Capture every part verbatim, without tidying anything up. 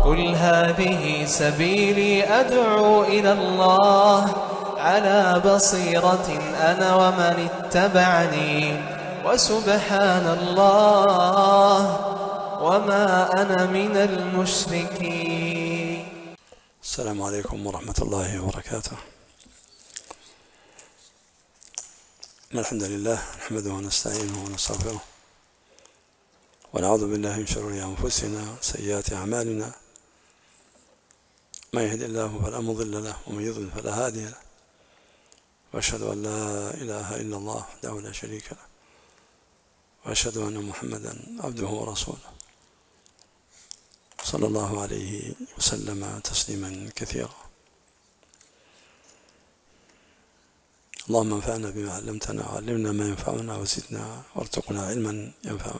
قل هذه سبيلي أدعو إلى الله على بصيرة أنا ومن اتبعني وسبحان الله وما أنا من المشركين. السلام عليكم ورحمة الله وبركاته. الحمد لله نحمده ونستعينه ونستغفره ونعوذ بالله من شرور أنفسنا وسيئات أعمالنا، من يهد الله فلا مضل له ومن يضلل فلا هادي له، وأشهد أن لا إله إلا الله وحده لا شريك له، وأشهد أن محمدا عبده ورسوله صلى الله عليه وسلم تسليما كثيرا. اللهم انفعنا بما علمتنا وعلمنا ما ينفعنا وزدنا وارزقنا علما ينفعنا.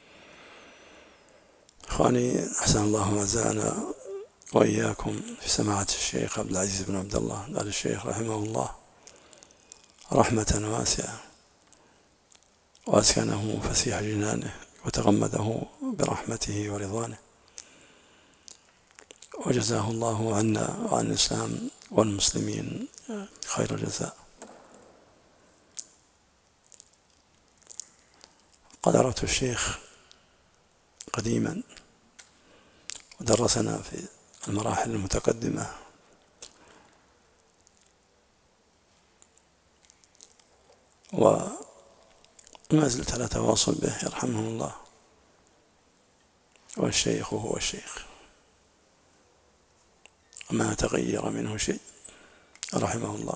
إخواني، أحسن الله عزانا وإياكم في سماعة الشيخ عبد العزيز بن عبد الله آل الشيخ رحمه الله رحمة واسعة، وأسكنه فسيح جنانه وتغمده برحمته ورضوانه، وجزاه الله عنا وعن الإسلام والمسلمين خير الجزاء. قد عرفت الشيخ قديما ودرسنا في المراحل المتقدمة، وما زلت على تواصل به يرحمه الله، والشيخ هو الشيخ وما تغير منه شيء رحمه الله،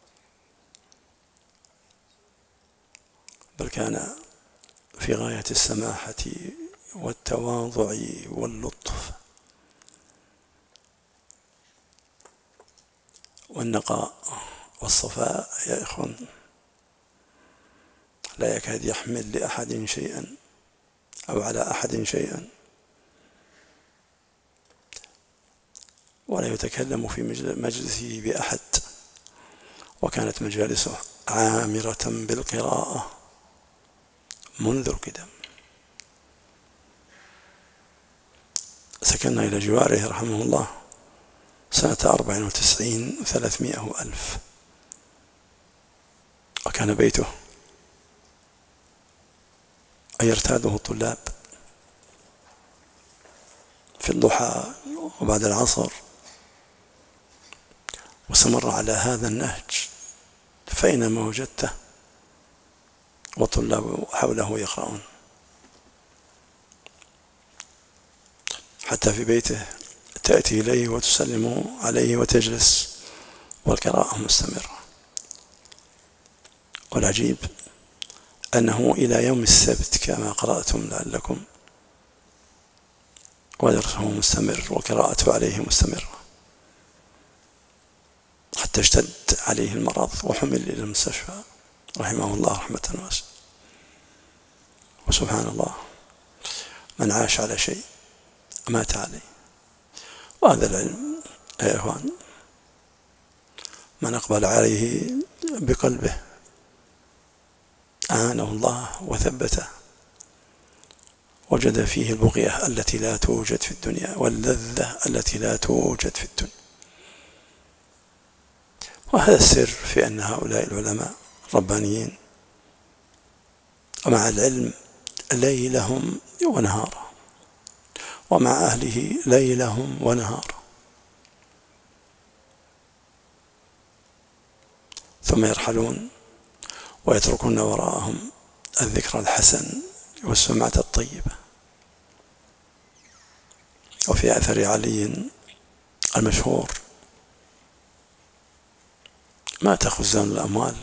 بل كان في غاية السماحة والتواضع واللطف والنقاء والصفاء يا إخوان. لا يكاد يحمل لأحد شيئا أو على أحد شيئا، ولا يتكلم في مجلسه بأحد، وكانت مجالسه عامرة بالقراءة منذ القدم. سكننا إلى جواره رحمه الله سنة أربع وتسعين وثلاثمائة ألف، وكان بيته أن يرتاده الطلاب في الضحى وبعد العصر، واستمر على هذا النهج فأينما وجدته والطلاب حوله يقرؤون، حتى في بيته تأتي إليه وتسلم عليه وتجلس والقراءة مستمرة. والعجيب أنه إلى يوم السبت كما قرأتم لعلكم ودرسه مستمر وقراءته عليه مستمرة، حتى اشتد عليه المرض وحمل إلى المستشفى رحمه الله رحمة واسعة. وسبحان الله، من عاش على شيء مات عليه. وهذا العلم يا إخوان من أقبل عليه بقلبه أعانه الله وثبته، وجد فيه البغية التي لا توجد في الدنيا واللذة التي لا توجد في الدنيا. وهذا السر في أن هؤلاء العلماء ربانيين، ومع العلم ليلهم ونهارهم، ومع أهله ليلهم ونهارهم، ثم يرحلون ويتركون وراءهم الذكر الحسن والسمعة الطيبة. وفي أثر علي المشهور: مات خزان الأموال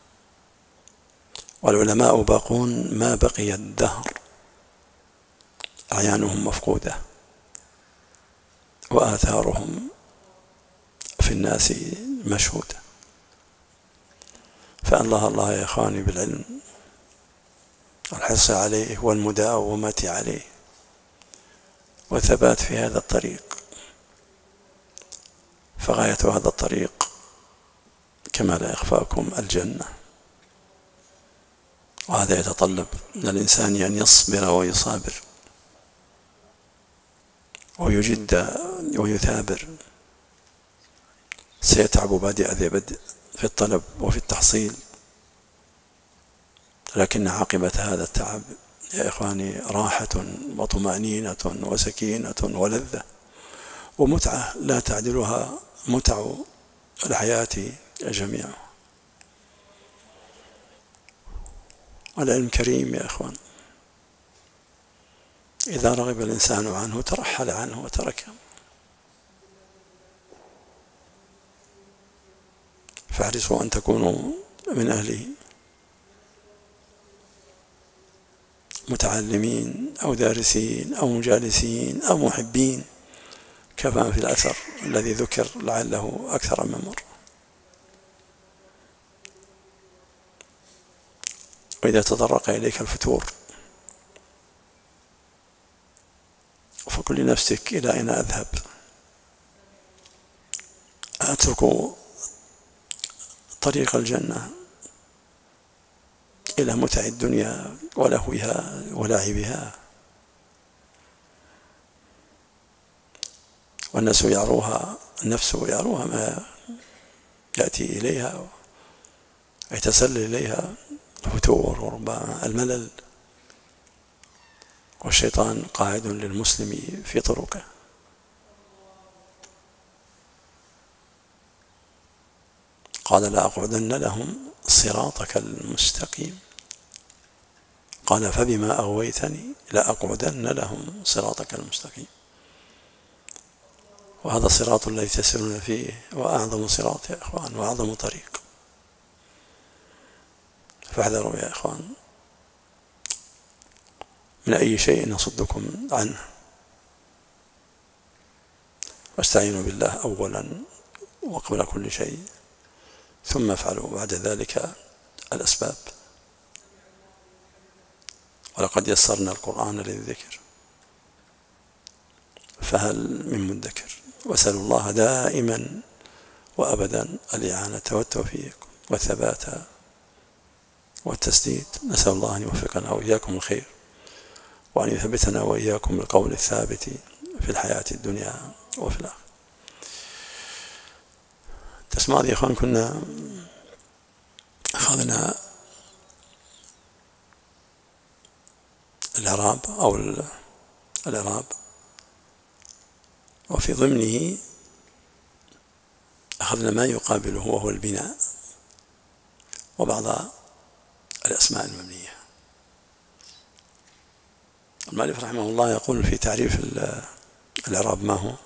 والعلماء باقون ما بقي الدهر، أعيانهم مفقودة وآثارهم في الناس مشهودة. فالله الله يا إخواني بالعلم الحرص عليه والمداومة عليه والثبات في هذا الطريق، فغاية هذا الطريق كما لا يخفاكم الجنة. وهذا يتطلب من الإنسان أن يصبر ويصابر ويجد ويثابر، سيتعب بادئ ذي بدء في الطلب وفي التحصيل، لكن عاقبة هذا التعب يا إخواني راحة وطمأنينة وسكينة ولذة ومتعة لا تعدلها متع الحياة جميعا. العلم كريم يا إخوان، إذا رغب الإنسان عنه ترحل عنه وتركه، فاحرصوا أن تكونوا من أهله متعلمين أو دارسين أو مجالسين أو محبين، كما في الأثر الذي ذكر لعله أكثر من مرة. وإذا تطرق إليك الفتور فقل لنفسك إلى أين أذهب؟ أترك طريق الجنة إلى متع الدنيا ولهوها ولعبها؟ والناس يعروها، النفس يعروها ما يأتي إليها ويتسلل إليها الفتور وربما الملل، والشيطان قاعد للمسلم في طرقه. قال لأقعدن لهم صراطك المستقيم، قال فبما أغويتني لأقعدن لهم صراطك المستقيم. وهذا الصراط الذي تسيرون فيه وأعظم صراط يا إخوان وأعظم طريق، فاحذروا يا إخوان من أي شيء يصدكم عنه، واستعينوا بالله أولا وقبل كل شيء، ثم افعلوا بعد ذلك الأسباب. ولقد يسرنا القرآن للذكر فهل من مدكر. واسألوا الله دائما وأبدا الإعانة والتوفيق والثبات والتسديد. نسأل الله أن يوفقنا وإياكم الخير، وأن يثبتنا وإياكم بالقول الثابت في الحياة الدنيا وفي الآخرة. الدرس الماضي يا إخوان كنا أخذنا الإعراب أو الإعراب، وفي ضمنه أخذنا ما يقابله وهو البناء وبعض الأسماء المبنية. المؤلف رحمه الله يقول في تعريف الإعراب ما هو؟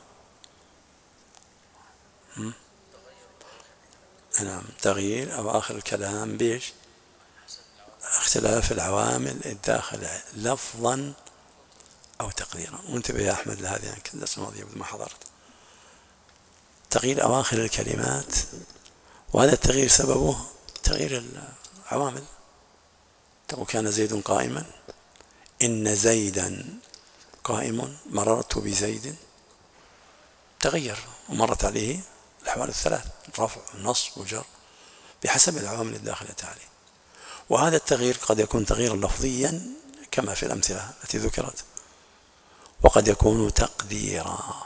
نعم، تغيير أواخر الكلام بيش اختلاف العوامل الداخلة لفظا أو تقديرا. وانتبه يا أحمد لهذه، يعني كنت الدرس الماضي ما حضرت. تغيير أواخر الكلمات، وهذا التغيير سببه تغيير العوامل. تقول كان زيد قائما، إن زيدا قائم، مررت بزيد، تغير ومرت عليه الأحوال الثلاث، رفع ونصب وجر بحسب العوامل الداخلة عليه. وهذا التغيير قد يكون تغييرا لفظيا كما في الأمثلة التي ذكرت، وقد يكون تقديرا.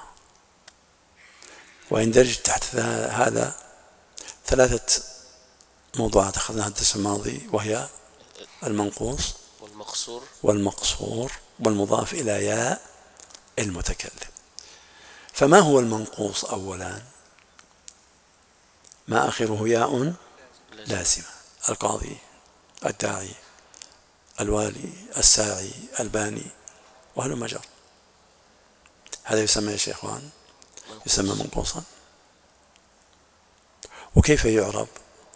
ويندرج تحت هذا ثلاثة موضوعات أخذناها الدرس الماضي، وهي المنقوص والمقصور والمقصور والمضاف إلى ياء المتكلم. فما هو المنقوص؟ أولا ما آخره ياء لازمة، القاضي، الداعي، الوالي، الساعي، الباني، وهلم جر. هذا يسمى يا شيخوان، يسمى منقوصا. وكيف يعرب؟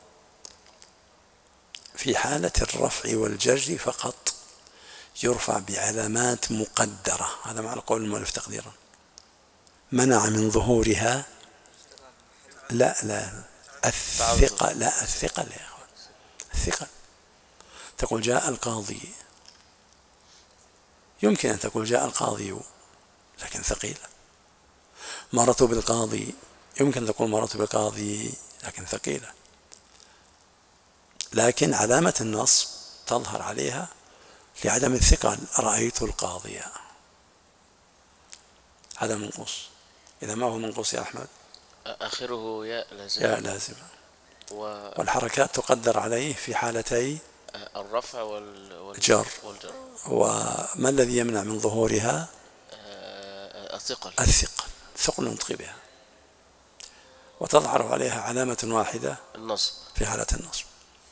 في حالة الرفع والجر فقط يرفع بعلامات مقدرة. هذا معنى قول المؤلف تقديرا. منع من ظهورها، لا لا الثقة، لا الثقل يا أخوان، الثقل. تقول جاء القاضي، يمكن أن تقول جاء القاضي لكن ثقيلة. مرت بالقاضي، يمكن تقول مرت بالقاضي لكن ثقيلة. لكن علامة النصب تظهر عليها لعدم الثقل. رأيت القاضية، هذا منقوص. إذا ما هو منقوص يا أحمد؟ آخره ياء لازمة. ياء لازمة. و... والحركات تقدر عليه في حالتي الرفع وال... والجر. والجر. وما الذي يمنع من ظهورها؟ الثقل. الثقل، ثقل النطق بها، وتظهر عليها علامة واحدة، النصب، في حالة النصب.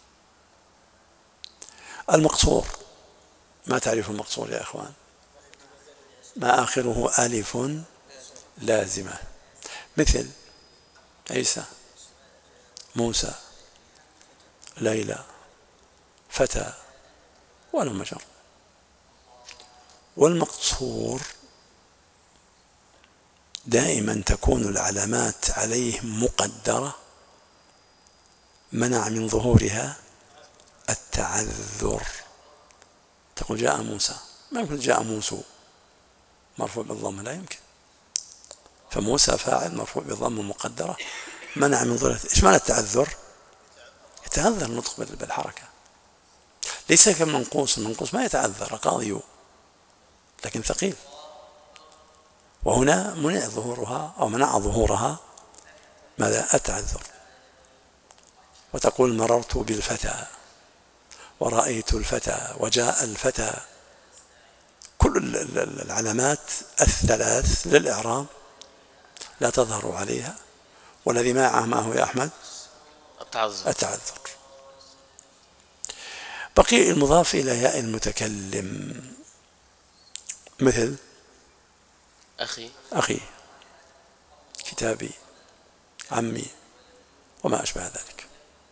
المقصور، ما تعريف المقصور يا إخوان؟ ما آخره ألف لازمة، مثل عيسى، موسى، ليلى، فتى، ولا مجر. والمقصور دائما تكون العلامات عليه مقدرة، منع من ظهورها التعذر. تقول جاء موسى، ما يمكن جاء موسى مرفوع بالضمة، لا يمكن. فموسى فاعل مرفوع بالضمة مقدرة، منع من ظهورها. ايش معنى التعذر؟ يتعذر النطق بالحركة، ليس كمنقوص. المنقوص ما يتعذر، قاضي، لكن ثقيل. وهنا منع ظهورها أو منع ظهورها ماذا؟ التعذر. وتقول مررت بالفتى، ورأيت الفتى، وجاء الفتى. كل العلامات الثلاث للإعراب لا تظهر عليها، والذي معه ما هو يا أحمد؟ التعذر. التعذر. بقي المضاف إلى ياء المتكلم، مثل أخي، أخي، كتابي، عمي، وما أشبه ذلك.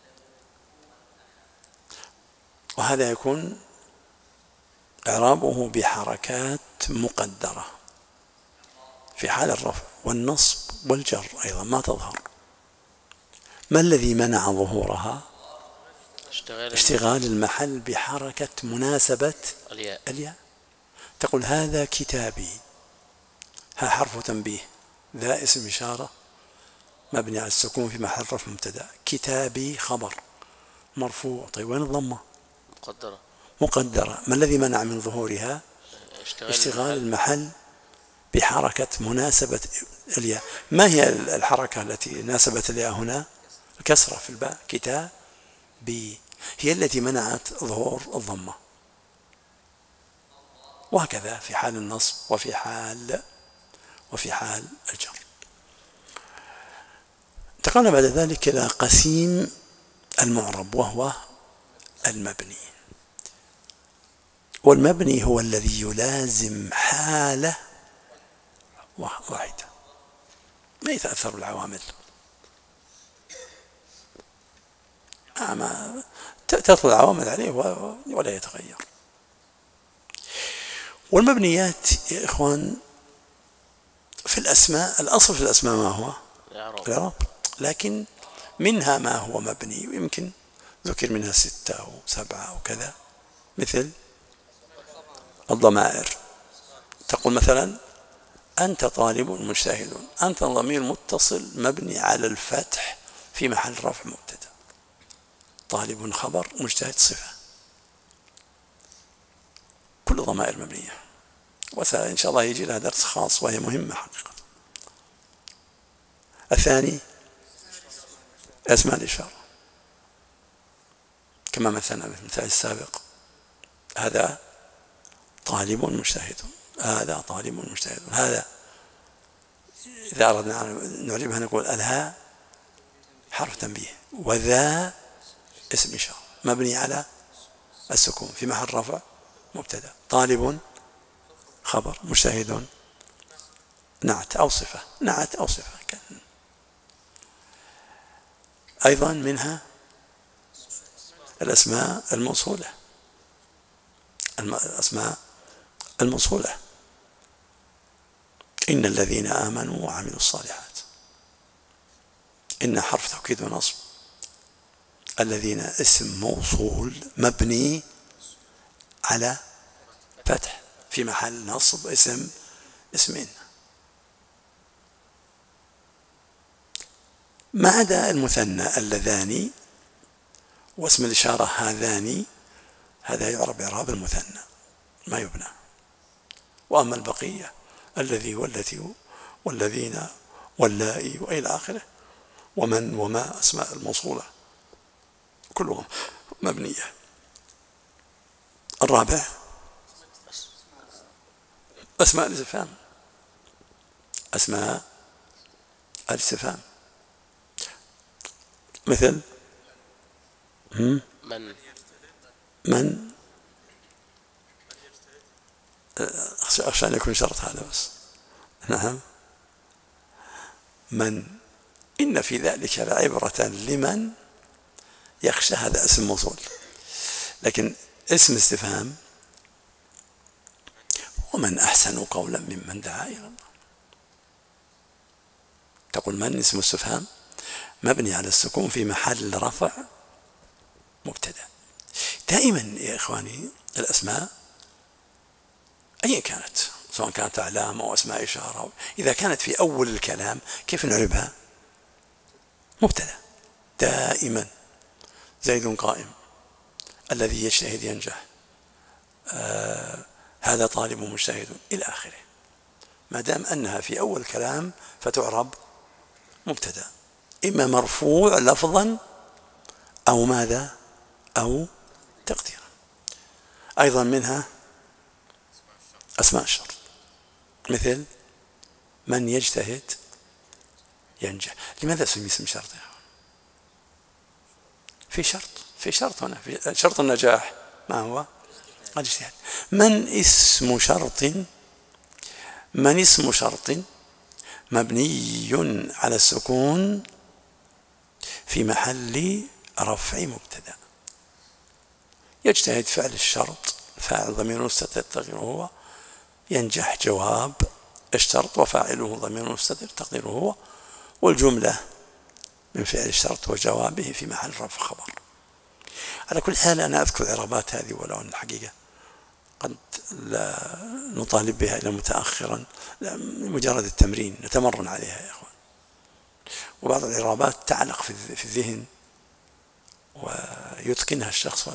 وهذا يكون إعرابه بحركات مقدرة في حال الرفع والنصب والجر، أيضا ما تظهر. ما الذي منع ظهورها؟ اشتغال, اشتغال المحل بحركة مناسبة الياء. الياء. تقول هذا كتابي، ها حرف تنبيه، ذا اسم إشارة مبني على السكون في محل رفع مبتدأ. كتابي خبر مرفوع. طيب وين الضمة؟ مقدرة. مقدرة. ما الذي منع من ظهورها؟ اشتغال, اشتغال المحل. المحل بحركة مناسبة الياء. ما هي الحركة التي ناسبت الياء هنا؟ الكسرة في الباء، كتابي، هي التي منعت ظهور الضمة. وهكذا في حال النصب وفي حال وفي حال الجر. انتقلنا بعد ذلك إلى قسيم المعرب، وهو المبني. والمبني هو الذي يلازم حالة واحدة، ما يتأثر بالعوامل، ما تدخل العوامل عليه ولا يتغير. والمبنيات يا إخوان في الأسماء، الأصل في الأسماء ما هو؟ الإعراب. لكن منها ما هو مبني، ويمكن ذكر منها ستة أو سبعة أو كذا، مثل الضمائر. تقول مثلا أنت طالب مجتهد، أنت ضمير متصل مبني على الفتح في محل رفع مبتدأ، طالب خبر، مجتهد صفة، كل ضمائر مبنية. وإن شاء الله يجي لها درس خاص وهي مهمة حقيقة. الثاني أسماء الإشارة، كما مثلنا بالمثال السابق، هذا طالب مجتهد، هذا طالب مجتهد. هذا إذا أردنا أن نعربها نقول الهاء حرف تنبيه، وذا اسم إشارة مبني على السكون في محل رفع مبتدأ، طالب خبر، مجتهد نعت أو صفة، نعت أو صفة. أيضا منها الأسماء الموصولة، الأسماء الموصولة، إن الذين آمنوا وعملوا الصالحات، إن حرف توكيد ونصب، الذين اسم موصول مبني على فتح في محل نصب اسم اسمين. ما عدا المثنى اللذان واسم الإشارة هذان، هذا يعرب إعراب المثنى ما يبنى. وأما البقية الذي والتي والذين واللائي وإلى آخره، ومن وما أسماء الموصولة كلهم مبنية. الرابع أسماء الاستفهام، أسماء الاستفهام مثل من من أخشى أن يكون شرط هذا بس. نعم. من إن في ذلك لعبرة لمن يخشى، هذا اسم موصول. لكن اسم استفهام ومن أحسن قولا ممن دعا إلى الله. تقول من اسم استفهام مبني على السكون في محل رفع مبتدأ. دائما يا إخواني الأسماء أي كانت، سواء كانت أعلام أو أسماء إشارة، إذا كانت في أول الكلام كيف نعربها؟ مبتدأ. دائما زيد قائم، الذي يجتهد ينجح، آه هذا طالب مجتهد إلى آخره. ما دام أنها في أول الكلام فتعرب مبتدأ، إما مرفوع لفظا أو ماذا أو تقديرا. أيضا منها أسماء الشرط، مثل من يجتهد ينجح. لماذا سمي اسم شرط؟ في شرط، في شرط هنا، في شرط النجاح ما هو؟ الاجتهاد. من اسم شرط، من اسم شرط مبني على السكون في محل رفع مبتدأ. يجتهد فعل الشرط، فاعل ضمير مستتر تقديره هو، ينجح جواب الشرط وفاعله ضمير مستتر تقديره هو، والجملة من فعل الشرط وجوابه في محل رفع خبر. على كل حال أنا أذكر الإعرابات هذه ولو أن الحقيقة قد لا نطالب بها إلا متأخرا، مجرد التمرين نتمرن عليها يا إخوان. وبعض الإعرابات تعلق في الذهن ويتقنها الشخص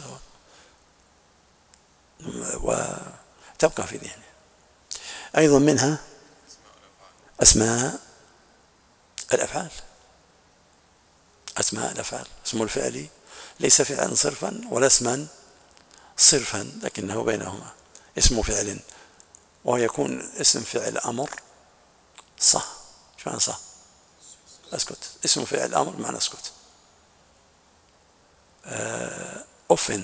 وتبقى في ذهنه. أيضا منها أسماء الأفعال. أسماء الأفعال، اسم الفعل ليس فعلا صرفا ولا اسما صرفا، لكنه بينهما اسم فعل، ويكون اسم فعل أمر صح. شو معنى صح؟ اسكت. اسم فعل أمر معنى اسكت. أف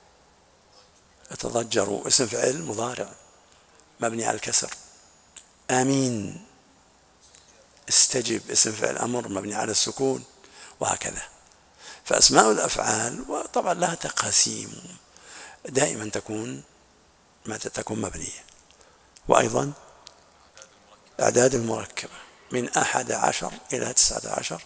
يتضجر، اسم فعل مضارع مبني على الكسر. آمين استجب، اسم فعل أمر مبني على السكون، وهكذا. فأسماء الأفعال وطبعا لها تقاسيم، دائما تكون متى تكون مبنية. وأيضا أعداد المركبة من أحد عشر إلى تسعة عشر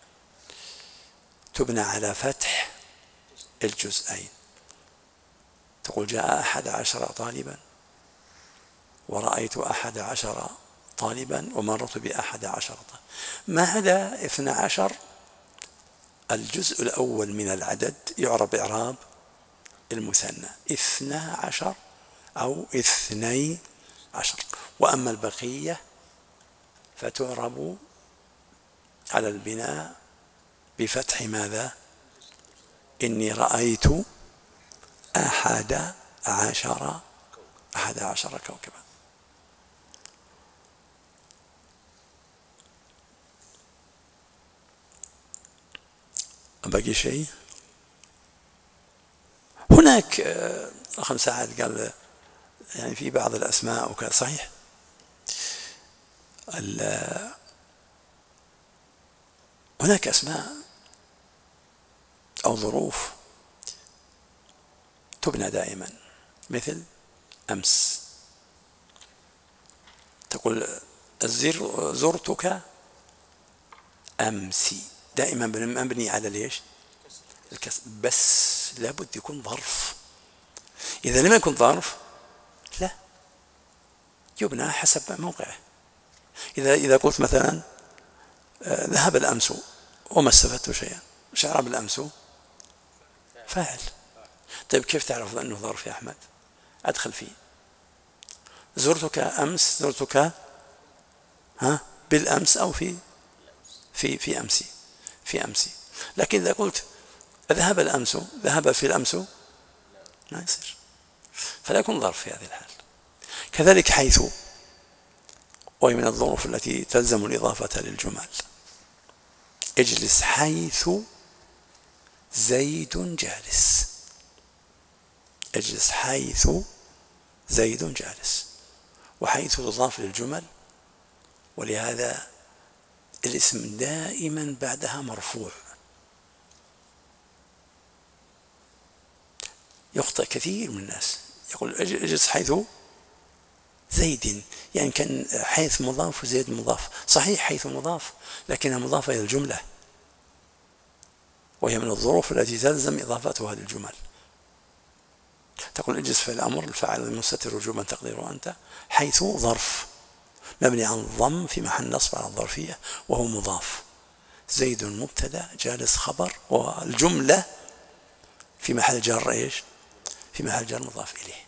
تبنى على فتح الجزئين. تقول جاء أحد عشر طالبا، ورأيت أحد عشر طالبا، ومررت بأحد عشر طالبا. ما عدا اثنى عشر الجزء الأول من العدد يعرب إعراب المثنى، اثنى عشر أو اثني عشر. وأما البقية فتعرب على البناء بفتح ماذا؟ إني رأيت أحد عشر أحد عشر كوكبا. باقي شيء؟ هناك أخ سعد قال يعني في بعض الأسماء وكذا، صحيح. هناك أسماء أو ظروف تبنى دائما، مثل أمس. تقول زرتك أمسي، دائما مبني على ليش؟ الكسر، بس لابد يكون ظرف. إذا لم يكن ظرف لا يبنى حسب موقعه. إذا إذا قلت مثلا ذهب الأمس وما استفدت شيئا، ايش إعراب الأمس؟ فاعل. طيب كيف تعرف أنه ظرف يا أحمد؟ أدخل فيه زرتك أمس، زرتك ها بالأمس أو في في في أمسي في أمسي. لكن إذا قلت ذهب الأمس، ذهب في الأمس، ما يصير، فلا يكون ظرف في هذه الحال. كذلك حيث، وهي من الظروف التي تلزم الإضافة للجمل. اجلس حيث زيد جالس، اجلس حيث زيد جالس، وحيث تضاف للجمل، ولهذا الاسم دائما بعدها مرفوع. يخطئ كثير من الناس، يقول اجلس حيث زيد، يعني كان حيث مضاف وزيد مضاف. صحيح حيث مضاف، لكنها مضافة إلى الجملة، وهي من الظروف التي تلزم إضافتها للجمل. تقول اجلس في الأمر الفاعل المستتر وجوبا تقديره أنت، حيث ظرف مبني عن الضم في محل نصب على الظرفية وهو مضاف. زيد مبتدا، جالس خبر، والجملة في محل جر ايش؟ في محل جر مضاف إليه.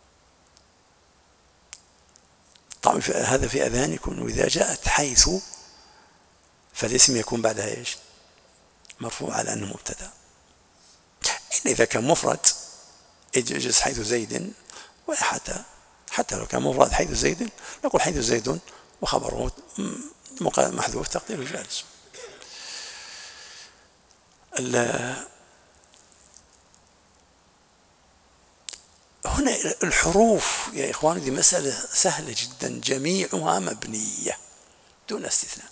طبعا هذا في أذهانكم، وإذا جاءت حيث فالاسم يكون بعدها ايش؟ مرفوع على أنه مبتدا. إلا إذا كان مفرد اجلس حيث زيد، وحتى حتى لو كان مفرد حيث زيد نقول حيث زيد وخبره محذوف تقديره جالس. هنا الحروف يا إخواني دي مسألة سهلة جدا، جميعها مبنية دون استثناء،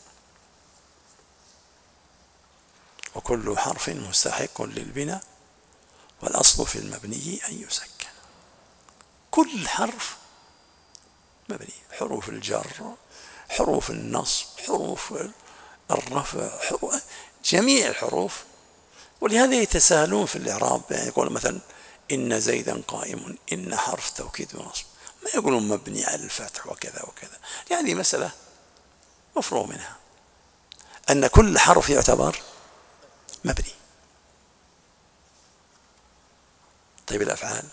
وكل حرف مستحق للبناء، والأصل في المبني أن يسكن. كل حرف مبني، حروف الجر، حروف النصب، حروف الرفع، حروف جميع الحروف. ولهذا يتساهلون في الإعراب، يعني يقول مثلا إن زيدا قائم، إن حرف توكيد ونصب، ما يقولون مبني على الفتح وكذا وكذا. يعني مسألة مفروغ منها، أن كل حرف يعتبر مبني. طيب الأفعال،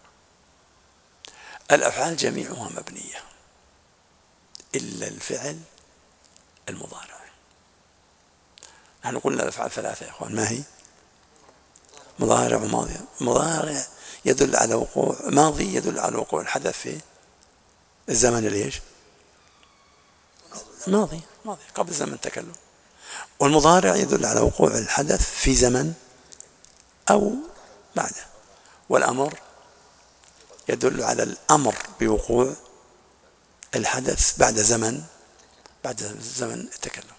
الأفعال جميعها مبنية إلا الفعل المضارع. نحن قلنا الأفعال ثلاثة يا إخوان، ما هي؟ مضارع وماضي. مضارع يدل على وقوع، ماضي يدل على وقوع الحدث في الزمن ليش؟ ماضي ماضي قبل زمن التكلم. والمضارع يدل على وقوع الحدث في زمن أو بعده. والأمر يدل على الأمر بوقوع الحدث بعد زمن بعد زمن التكلم.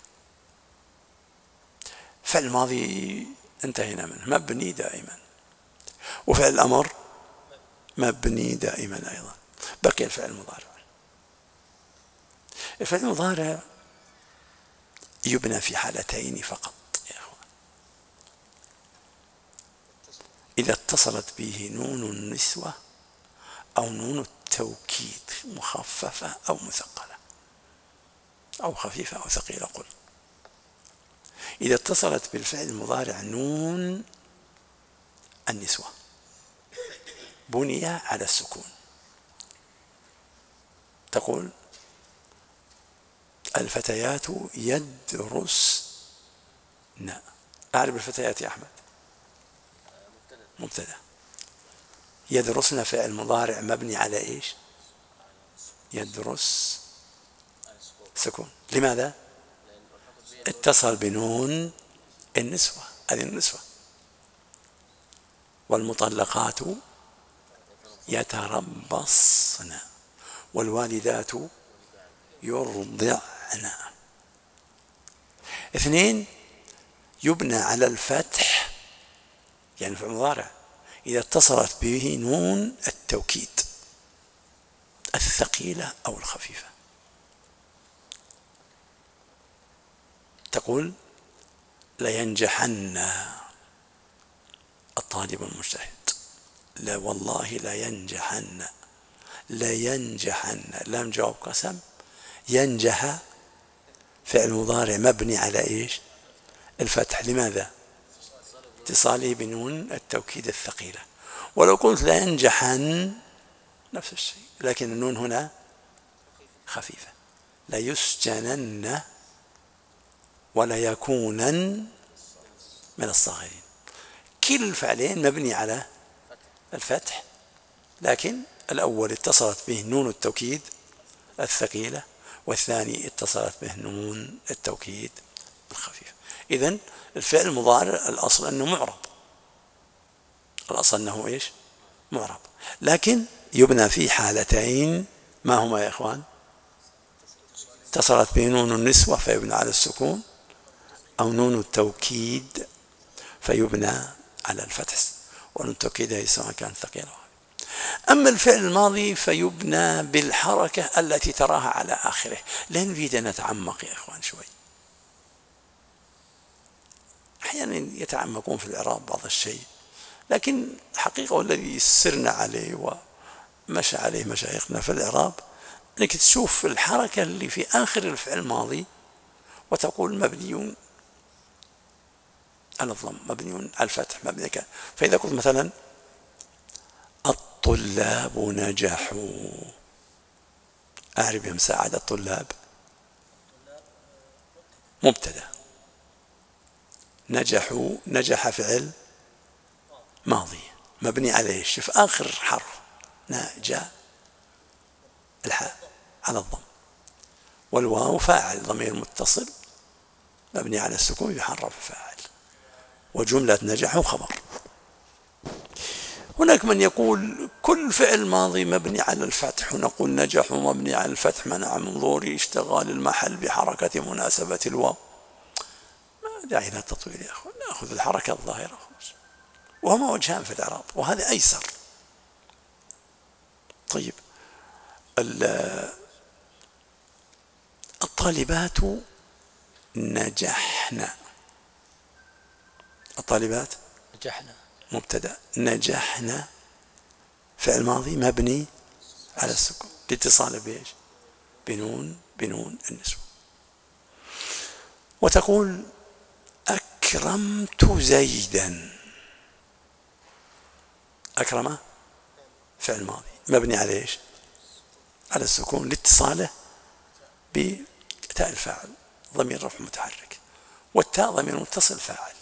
فعل الماضي انتهينا منه، مبني دائما، وفعل الأمر مبني دائما أيضا. بقي الفعل المضارع. الفعل المضارع يبنى في حالتين فقط يا أخوان: إذا اتصلت به نون النسوة أو نون التوكيد مخففة أو مثقلة، أو خفيفة أو ثقيلة. قل إذا اتصلت بالفعل المضارع نون النسوة بني على السكون. تقول الفتيات يدرسن. أعرف الفتيات يا أحمد؟ مبتدأ. يدرسن فعل مضارع مبني على إيش؟ يدرس سكون. لماذا؟ اتصل بنون النسوة، هذه النسوة. والمطلقات يتربصن، والوالدات يرضعن. اثنين، يبنى على الفتح، يعني في المضارع إذا اتصلت به نون التوكيد الثقيلة أو الخفيفة. تقول لينجحن الطالب المجتهد. لا والله لا ينجحن، لا ينجحن، لام جواب قسم. ينجح فعل مضارع مبني على إيش؟ الفتح. لماذا؟ اتصاله بنون التوكيد الثقيلة. ولو قلت لا ينجحن نفس الشيء، لكن النون هنا خفيفة. لا يسجنن وليكونا من الصاغرين. كل الفعلين مبني على الفتح، لكن الأول اتصلت به نون التوكيد الثقيلة، والثاني اتصلت به نون التوكيد الخفيفة. إذن الفعل المضارع الأصل أنه معرب، الأصل أنه إيش؟ معرب، لكن يبنى في حالتين. ما هما يا إخوان؟ اتصلت به نون النسوة فيبنى على السكون، أو نون التوكيد فيبنى على الفتح، ونون التوكيد هي سواء كانت ثقيلة. أما الفعل الماضي فيبنى بالحركة التي تراها على آخره. لا نريد أن نتعمق يا إخوان شوي، أحيانا يتعمقون في الإعراب بعض الشيء، لكن حقيقة الذي سرنا عليه ومشى عليه مشايخنا في الإعراب أنك تشوف الحركة اللي في آخر الفعل الماضي وتقول مبني على الضم، مبني على الفتح، مبني كان. فإذا قلت مثلا الطلاب نجحوا، أعرب يا مساعد الطلاب مبتدأ، نجحوا نجح فعل ماضي مبني على ايش؟ في آخر حرف نجا الحاء على الضم، والواو فاعل ضمير متصل مبني على السكون يحرف فاعل، وجملة نجحوا خبر. هناك من يقول كل فعل ماضي مبني على الفتح، ونقول نجحوا مبني على الفتح منع من ظهور اشتغال المحل بحركة مناسبة الواو. ما داعي للتطويل يا أخوان، نأخذ الحركة الظاهرة وهما وجهان في الإعراب، وهذا أيسر. طيب، الطالبات نجحن، الطالبات نجحنا مبتدأ، نجحنا فعل ماضي مبني على السكون لاتصاله بايش؟ بنون بنون النسوة. وتقول أكرمت زيدا، أكرم فعل ماضي مبني على ايش؟ على السكون لاتصاله بتاء الفاعل ضمير رفع متحرك، والتاء ضمير متصل فاعل.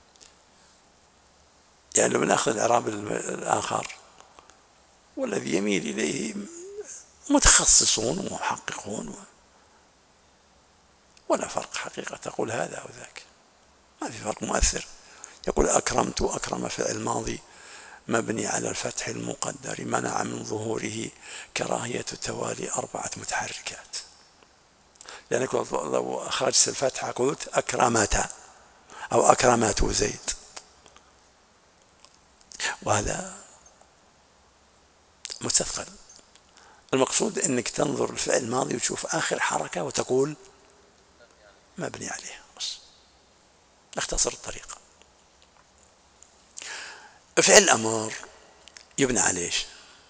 يعني لو ناخذ الإعراب الآخر والذي يميل إليه متخصصون ومحققون و... ولا فرق حقيقة، تقول هذا أو ذاك، ما في فرق مؤثر. يقول أكرمت، أكرم فعل ماضي مبني على الفتح المقدر منع من ظهوره كراهية توالي أربعة متحركات، لأنك لو أخرجت الفتحة قلت أكرمت أو أكرمت زيد، وهذا مستثقل. المقصود أنك تنظر الفعل الماضي وتشوف آخر حركة وتقول مبني عليه، بس نختصر الطريقة. فعل الأمر يبنى على ايش؟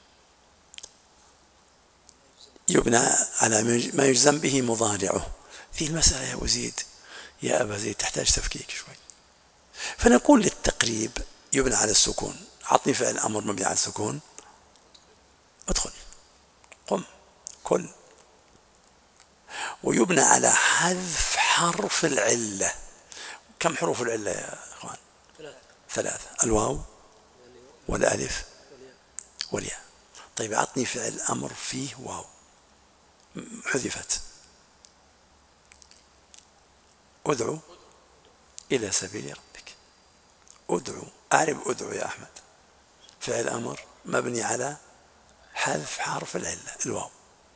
يبنى على ما يجزم به مضارعه. في المسألة يا أبو زيد يا أبا زيد تحتاج تفكيك شوي، فنقول للتقريب يبنى على السكون. عطني فعل الأمر مبني على السكون، ادخل، قم، كل. ويبنى على حذف حرف العلة. كم حروف العلة يا أخوان؟ ثلاثة، الواو والألف والياء. طيب عطني فعل أمر فيه واو حذفت، ادعو إلى سبيل ربك، ادعو، أعرف ادعو يا أحمد فعل أمر مبني على حذف حرف العلة الواو.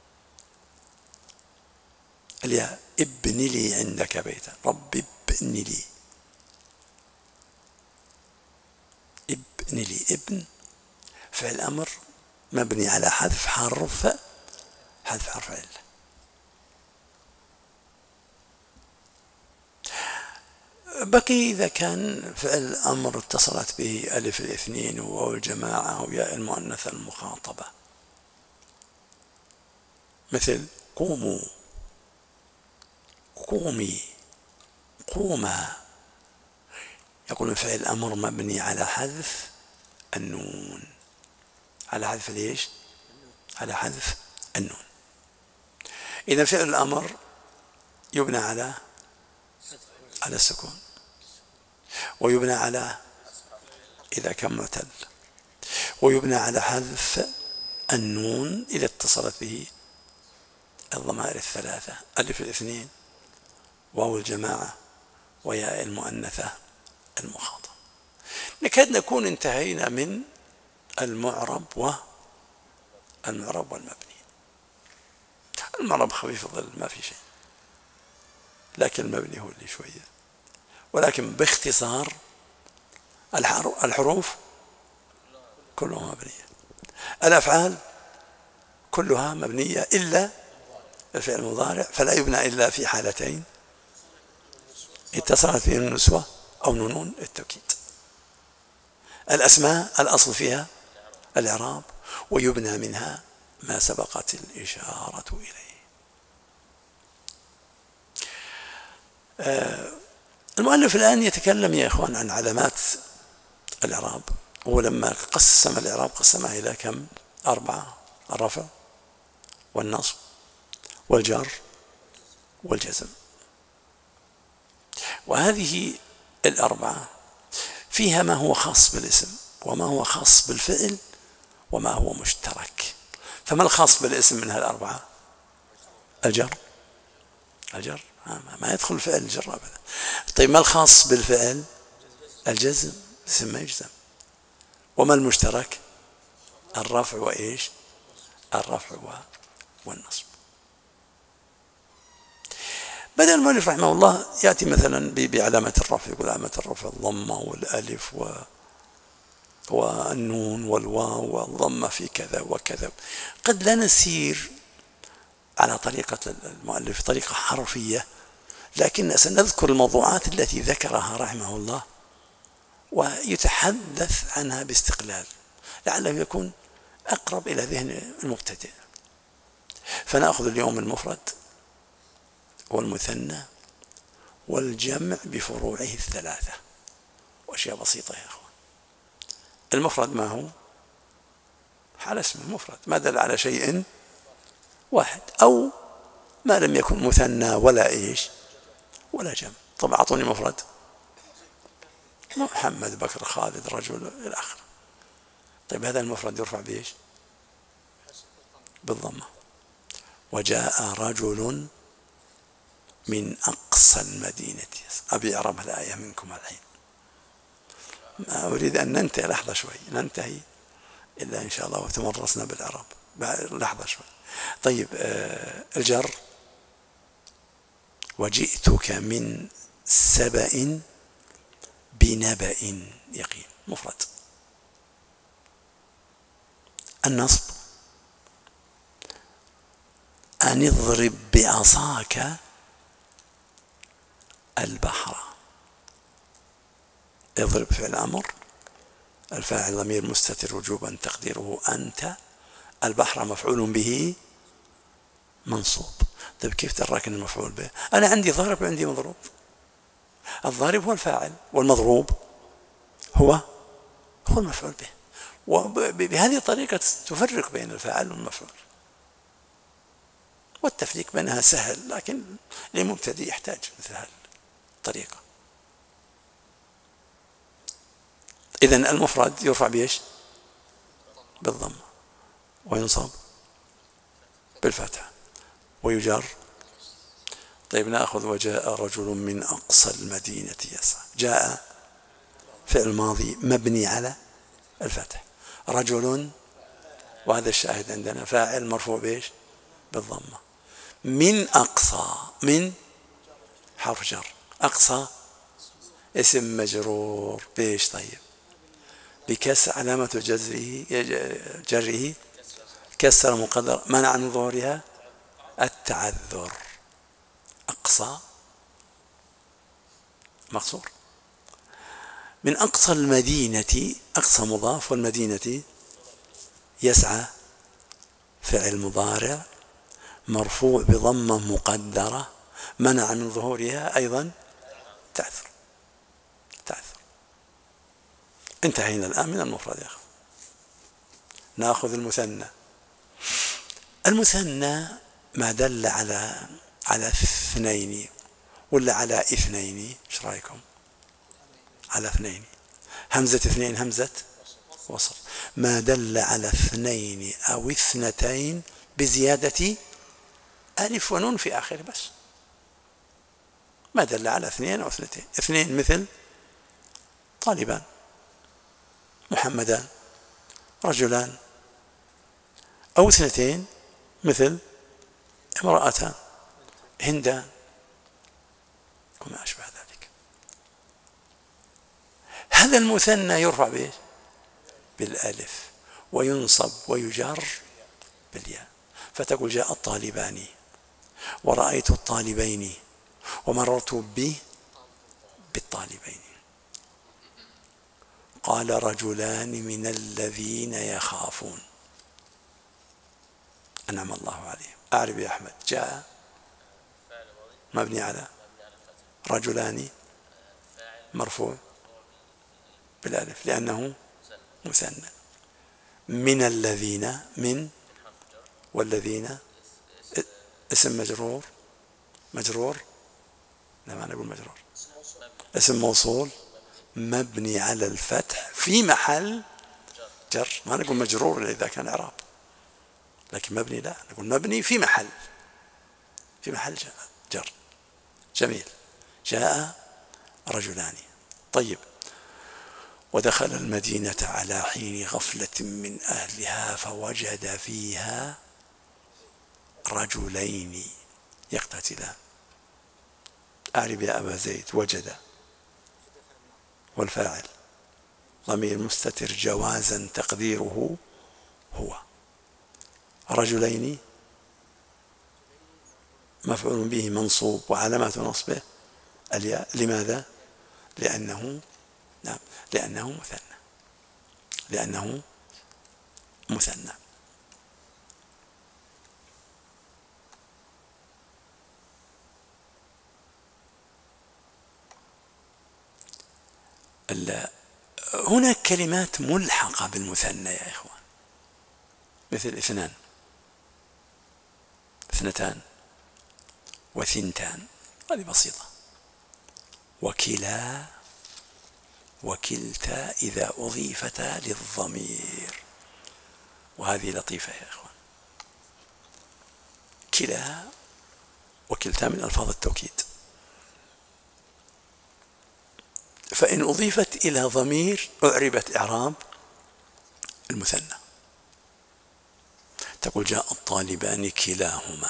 الياء ابن لي عندك بيتا، رب ابن لي، ابن لي، ابن فعل أمر مبني على حذف حرف حذف حرف علة. بقي إذا كان فعل الأمر اتصلت به ألف الاثنين وواو الجماعة وياء المؤنث المخاطبة، مثل قوموا، قومي، قوما. يقول فعل الأمر مبني على حذف النون، على حذف ليش؟ على حذف النون. إذا فعل الأمر يبنى على على السكون، ويبنى على إذا كان معتل، ويبنى على حذف النون إذا اتصلت به الضمائر الثلاثة، ألف الاثنين، واو الجماعة، وياء المؤنثة المخاطبة. نكاد نكون انتهينا من المعرب والمعرب والمبني. المعرب خفيف الظل ما في شيء، لكن المبني هو اللي شوية. ولكن باختصار الحروف كلها مبنية، الأفعال كلها مبنية إلا الفعل المضارع، فلا يبنى إلا في حالتين: اتصلت به النسوة أو نون التوكيد. الأسماء الأصل فيها الإعراب، ويبنى منها ما سبقت الإشارة إليه. آه المؤلف الآن يتكلم يا إخوان عن علامات الإعراب. ولما قسم الإعراب قسمها إلى كم؟ أربعة: الرفع والنصب والجر والجزم. وهذه الأربعة فيها ما هو خاص بالاسم، وما هو خاص بالفعل، وما هو مشترك. فما الخاص بالاسم من هالأربعة؟ الجر. الجر ما يدخل الفعل الجر أبدا. طيب ما الخاص بالفعل؟ الجزم، اسم ما يجزم. وما المشترك؟ الرفع وإيش؟ الرفع والنصب. بدأ المؤلف رحمه الله يأتي مثلا بعلامة الرفع، يقول علامة الرفع الضمة والألف و والنون والواو والضمة في كذا وكذا. قد لا نسير على طريقة المؤلف طريقة حرفية، لكن سنذكر الموضوعات التي ذكرها رحمه الله ويتحدث عنها باستقلال، لعله يكون أقرب إلى ذهن المبتدئ. فنأخذ اليوم المفرد والمثنى والجمع بفروعه الثلاثة، وأشياء بسيطة يا أخوان. المفرد ما هو؟ حال اسمه مفرد، ما دل على شيء واحد، أو ما لم يكن مثنى ولا إيش ولا جمع. طبعا أعطوني مفرد: محمد، بكر، خالد، رجل، إلى آخره. طيب هذا المفرد يرفع بإيش؟ بالضمة. وجاء رجل من أقصى المدينة. أبي أعرب الآية منكم الحين، ما أريد أن ننتهي، لحظة شوي ننتهي إلا إن شاء الله وتمرسنا بالعرب، لحظة شوي. طيب آه الجر: وجئتك من سبأ بنبأ يقين، مفرد. النصب: أن اضرب بعصاك البحر. اضرب فعل أمر، الفاعل ضمير مستتر وجوبا تقديره أنت، البحر مفعول به منصوب. طيب كيف تراكن المفعول به؟ أنا عندي ضارب وعندي مضروب. الضارب هو الفاعل والمضروب هو هو المفعول به، وبهذه الطريقة تفرق بين الفاعل والمفعول. والتفريق بينها سهل، لكن للمبتدئ يحتاج مثل هذه الطريقة. إذن المفرد يرفع بإيش؟ بالضم، وينصب بالفتح، ويجر. طيب نأخذ: وجاء رجل من أقصى المدينة يسعى. جاء فعل ماضي مبني على الفتح، رجل وهذا الشاهد عندنا فاعل مرفوع بإيش؟ بالضمة. من أقصى، من حرف جر، أقصى اسم مجرور بإيش؟ طيب بكسر، علامة جزره جره كسر مقدر، منع من ظهورها التعذر. أقصى مقصور. من أقصى المدينة، أقصى مضاف، والمدينة يسعى فعل مضارع مرفوع بضمة مقدرة منع من ظهورها أيضا تعذر. تعذر. انتهينا الآن من المفرد يا أخي. نأخذ المثنى. المثنى ما دل على على اثنين ولا على اثنين؟ ايش رايكم؟ على اثنين. همزة اثنين همزة وصل. ما دل على اثنين او اثنتين بزيادة ألف ونون في آخره بس. ما دل على اثنين أو اثنتين. اثنين مثل طالبان، محمدان، رجلان. أو اثنتين مثل امرأتان، هندان، وما أشبه ذلك. هذا المثنى يرفع به بالألف وينصب ويجر بالياء، فتقول جاء الطالبان ورأيت الطالبين ومررت به بالطالبين. قال رجلان من الذين يخافون أنعم الله عليهم. أعرف يا أحمد. جاء مبني على رجلان مرفوع بالألف لأنه مثنى. من الذين، من والذين اسم مجرور، مجرور لا ما نقول مجرور، اسم موصول مبني على الفتح في محل جر. ما نقول مجرور إذا كان إعراب، لكن مبني لا، نقول مبني في محل في محل جر. جميل. جاء رجلان. طيب. ودخل المدينة على حين غفلة من أهلها فوجد فيها رجلين يقتتلان. أعرف يا أبا زيد. وجد والفاعل ضمير مستتر جوازا تقديره هو. رجلين مفعول به منصوب وعلامة نصبه الياء. لماذا؟ لأنه نعم لأنه مثنى، لأنه مثنى. هناك كلمات ملحقة بالمثنى يا إخوان، مثل اثنان، اثنتان، وثنتان، هذه بسيطة. وكلا وكلتا إذا أضيفتا للضمير، وهذه لطيفة يا إخوان. كلا وكلتا من ألفاظ التوكيد، فإن أضيفت إلى ضمير أعربت إعراب المثنى. تقول جاء الطالبان كلاهما.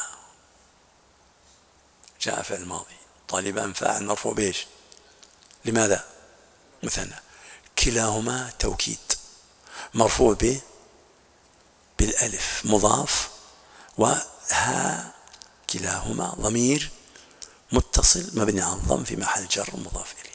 جاء فعل ماضي، طالبان فاعل مرفوع بإيش؟ لماذا؟ مثنى. كلاهما توكيد مرفوع به بالألف مضاف، وها كلاهما ضمير متصل مبني على الضم في محل جر مضاف إليه.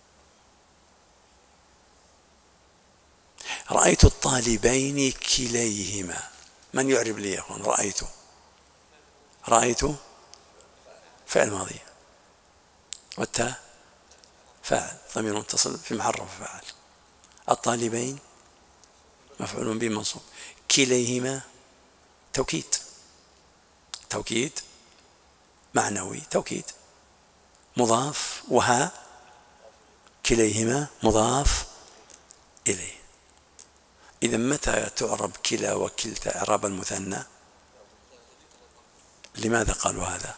رأيت الطالبين كليهما. من يعرب لي يا أخوان؟ رأيت رأيت فعل ماضي، والتاء فاعل ضمير متصل في محل رفع فاعل. الطالبين مفعول به منصوب. كليهما توكيد، توكيد معنوي، توكيد مضاف، وها كليهما مضاف إليه. إذا متى تعرب كلا وكلتا إعراب المثنى؟ لماذا قالوا هذا؟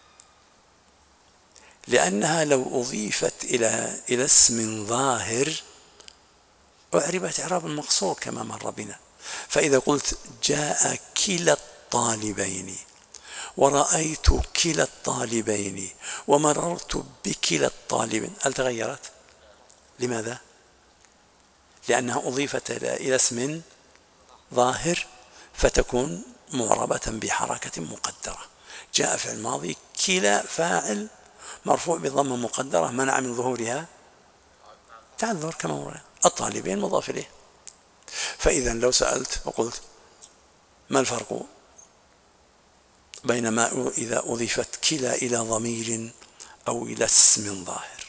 لأنها لو أضيفت إلى إلى اسم ظاهر أعربت إعراب المقصور كما مر بنا. فإذا قلت جاء كلا الطالبين ورأيت كلا الطالبين ومررت بكلا الطالبين، هل تغيرت؟ لماذا؟ لأنها أضيفت إلى اسم ظاهر فتكون معربة بحركة مقدرة. جاء فعل ماضي، كلا فاعل مرفوع بضمة مقدرة منع من ظهورها تعذر كما مر. الطالبين مضاف إليه. فإذا لو سألت وقلت ما الفرق بين ما إذا أضيفت كلا إلى ضمير أو إلى اسم ظاهر؟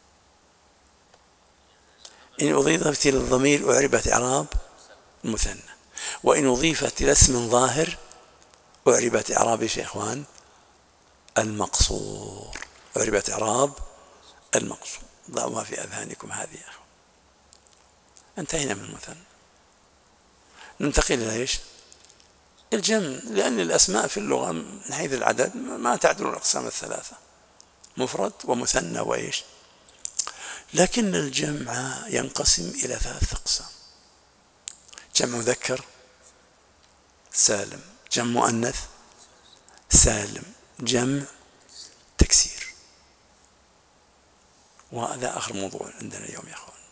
إن أضيفت إلى الضمير أعربت إعراب المثنى، وإن أضيفت إلى اسم ظاهر أعربت إعراب يا إخوان المقصور. عربت إعراب المقصود. ضعوها في أذهانكم هذه يا أخوة. انتهينا من المثنى. ننتقل إلى إيش؟ الجمع، لأن الأسماء في اللغة من حيث العدد ما تعدل الأقسام الثلاثة، مفرد ومثنى وإيش. لكن الجمع ينقسم إلى ثلاث أقسام: جمع مذكر سالم، جمع مؤنث سالم، جمع تكسير. وهذا آخر موضوع عندنا اليوم يا أخوان.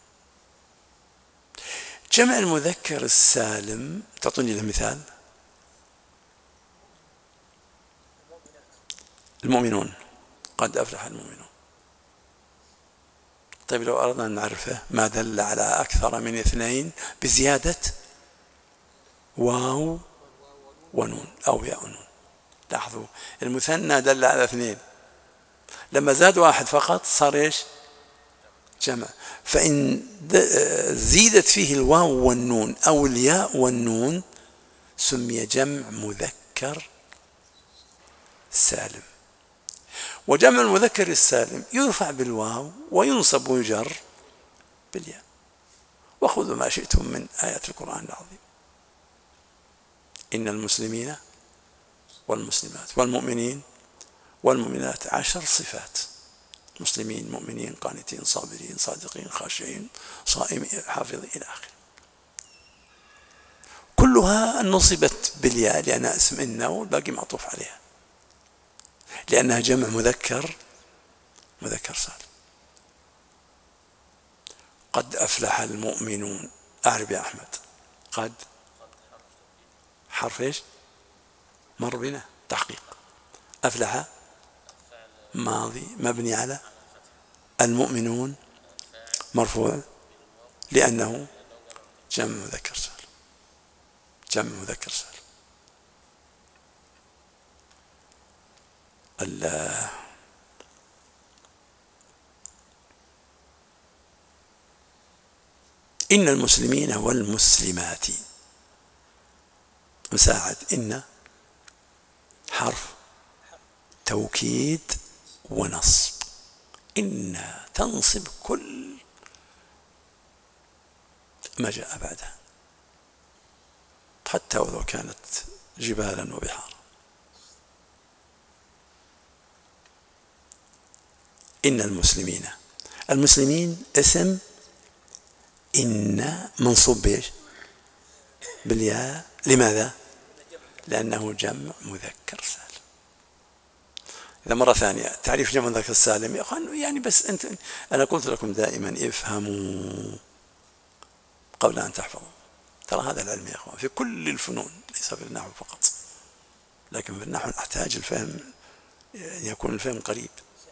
جمع المذكر السالم، تعطوني له مثال؟ المؤمنون، قد أفلح المؤمنون. طيب لو أردنا أن نعرفه، ما دل على أكثر من اثنين بزيادة واو ونون أو ياء ونون. لاحظوا المثنى دل على اثنين، لما زاد واحد فقط صار إيش؟ جمع. فإن زيدت فيه الواو والنون أو الياء والنون سمي جمع مذكر سالم. وجمع المذكر السالم يرفع بالواو وينصب ويجر بالياء. وخذوا ما شئتم من آيات القرآن العظيم: إن المسلمين والمسلمات والمؤمنين والمؤمنات عشر صفات: مسلمين، مؤمنين، قانتين، صابرين، صادقين، خاشعين، صائمين، حافظين، إلى آخره. كلها نصبت بالياء لأنها اسم إن، والباقي معطوف عليها لأنها جمع مذكر مذكر سالم. قد أفلح المؤمنون. أعرف يا أحمد. قد حرف إيش؟ مر بنا تحقيق. أفلح ماضي مبني على المؤمنون مرفوع لأنه جمع مذكر سالم. جمع مذكر سالم. الله. إن المسلمين والمسلمات. مساعد إن حرف توكيد ونصب. إن تنصب كل ما جاء بعدها حتى ولو كانت جبالا وبحارا. إن المسلمين. المسلمين اسم إن منصوب بإيش؟ بالياء. لماذا؟ لأنه جمع مذكر سالم. إذا مرة ثانية تعريف جمع مذكر سالم يا أخوان، يعني بس أنت، أنا قلت لكم دائما افهموا قبل أن تحفظوا. ترى هذا العلم يا أخوان في كل الفنون، ليس في النحو فقط، لكن في النحو نحتاج الفهم، يكون الفهم قريب.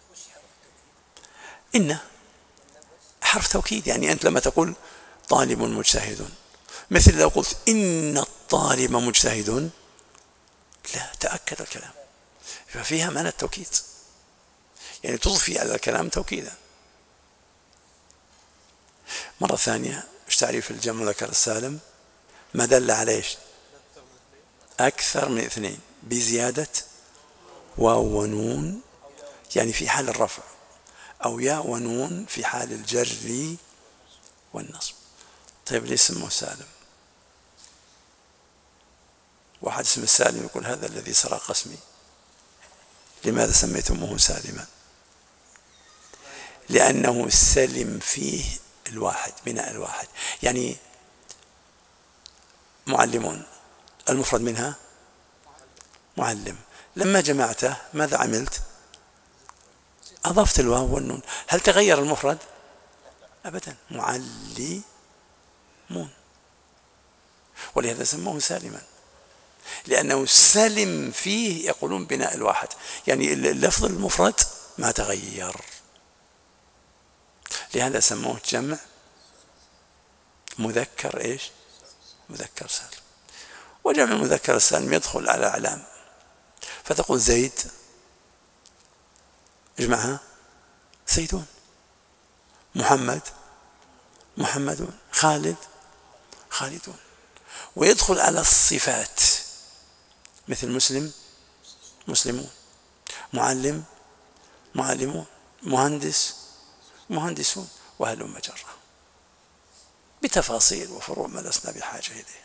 إن حرف توكيد، يعني أنت لما تقول طالب مجتهد، مثل لو قلت إن الطالب مجتهد، لا، تأكد الكلام، ففيها معنى التوكيد، يعني تضفي على الكلام توكيدا. مرة ثانية، ايش تعريف الجمع المذكر السالم؟ ما دل على ايش؟ أكثر من اثنين بزيادة واو ونون، يعني في حال الرفع، أو ياء ونون في حال الجر والنصب. طيب ليش سموه سالم؟ واحد اسمه السالم يقول هذا الذي سرق اسمي. لماذا سميتموه سالما؟ لأنه سلم فيه الواحد، بناء الواحد. يعني معلمون، المفرد منها معلم، لما جمعته ماذا عملت؟ أضفت الواو والنون. هل تغير المفرد؟ أبدا، معلمون. ولهذا سموه سالما، لأنه سلم فيه، يقولون بناء الواحد، يعني اللفظ المفرد ما تغير، لهذا سموه جمع مذكر ايش؟ مذكر سالم. وجمع المذكر السالم يدخل على أعلام، فتقول زيد، اجمعها زيدون، محمد محمدون، خالد خالدون. ويدخل على الصفات، مثل مسلم مسلمون، معلم معلمون، مهندس، مهندسون، وهلم جرا، بتفاصيل وفروع ما لسنا بحاجة إليها.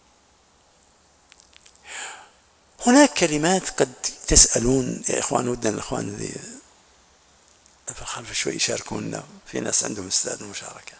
هناك كلمات قد تسألون يا إخوان، ودنا الإخوان الذي في الخلف شوي يشاركونا، في ناس عندهم استعداد المشاركة.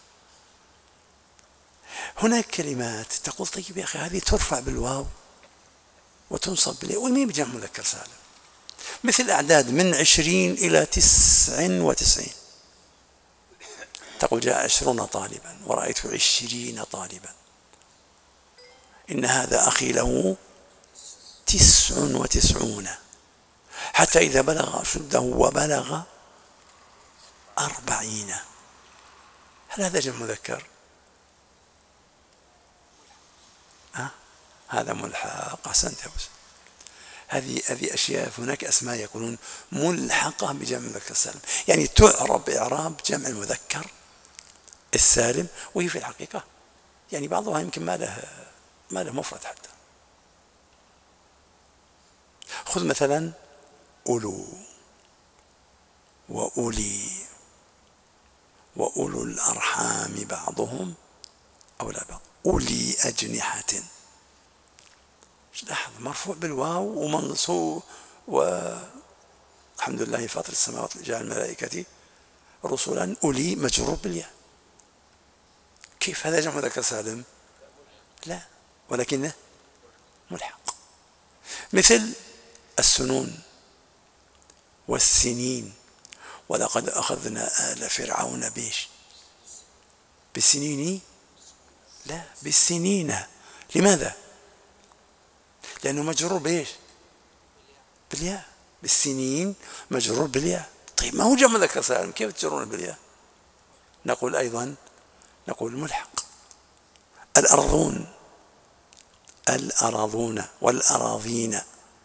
هناك كلمات تقول طيب يا أخي هذه ترفع بالواو وتنصب بالياء، ومين بجمع مذكر سالم؟ مثل أعداد من عشرين إلى تسع وتسعين، تقول جاء عشرون طالبا ورأيت عشرين طالبا، إن هذا أخي له تسع وتسعون، حتى إذا بلغ أشده وبلغ أربعين. هل هذا جمع مذكر؟ ها؟ هذا ملحق. أحسنت يا أبو. هذه هذه أشياء. هناك أسماء يقولون ملحقة بجمع المذكر السالم، يعني تعرب إعراب جمع المذكر السالم، وهي في الحقيقة يعني بعضها يمكن ما له ما له مفرد حتى. خذ مثلا أولو وأولي وأولو الأرحام بعضهم أولى بعض، أولي أجنحة، لاحظ مرفوع بالواو ومنصوب، والحمد لله فاطر السماوات جعل الملائكة رسلا، أولي مجرور بالياء. كيف هذا جمع مذكر سالم؟ لا، ولكنه ملحق. مثل السنون والسنين، ولقد أخذنا آل فرعون بيش بالسنين، لا بالسنين. لماذا؟ لأنه مجرور بإيش؟ بالياء. بالسنين مجرور بالياء. طيب ما هو جمع مذكر سالم، كيف تجرون بالياء؟ نقول أيضا نقول ملحق. الأرضون، الأراضون والأراضين،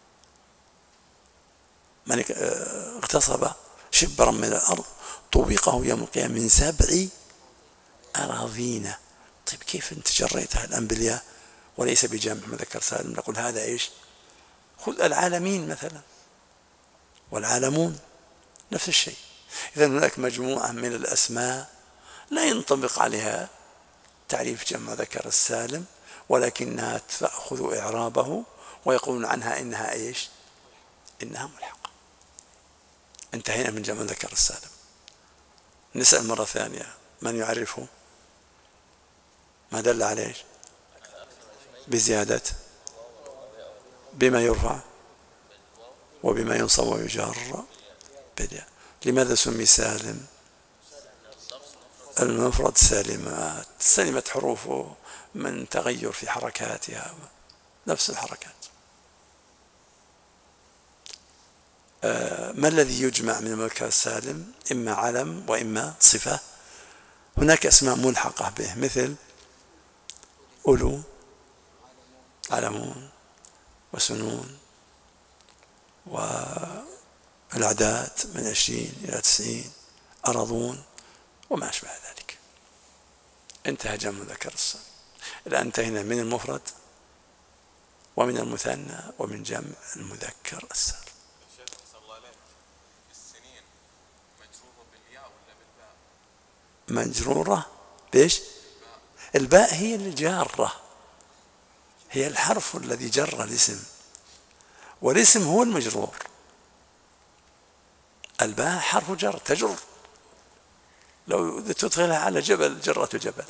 من اغتصب شبرا من الأرض طوقه يوم القيامة من سبع أراضين. طيب كيف انت جريتها الآن بالياء وليس بجمع مذكر سالم؟ نقول هذا ايش؟ خذ العالمين مثلا والعالمون نفس الشيء. إذا هناك مجموعة من الأسماء لا ينطبق عليها تعريف جمع مذكر السالم، ولكنها تأخذ إعرابه ويقولون عنها إنها ايش؟ إنها ملحقة. انتهينا من جمع مذكر السالم. نسأل مرة ثانية، من يعرفه؟ ما دل عليه؟ بزيادة، بما يرفع وبما ينصب ويجر بالياء. لماذا سمي سالم؟ المفرد سالمات، سلمت حروفه من تغير في حركاتها، نفس الحركات. ما الذي يجمع من المذكر السالم؟ إما علم وإما صفة. هناك أسماء ملحقة به مثل أولو، علمون، وسنون، والأعداد من عشرين إلى تسعين، أراضون، وما أشبه ذلك. انتهى جمع مذكر السالم. الآن انتهينا من المفرد ومن المثنى ومن جمع المذكر السالم. مجرورة بإيش؟ الباء هي الجارة، هي الحرف الذي جر الاسم، والاسم هو المجرور. الباء حرف جر تجر، لو تدخلها على جبل جرت جبل.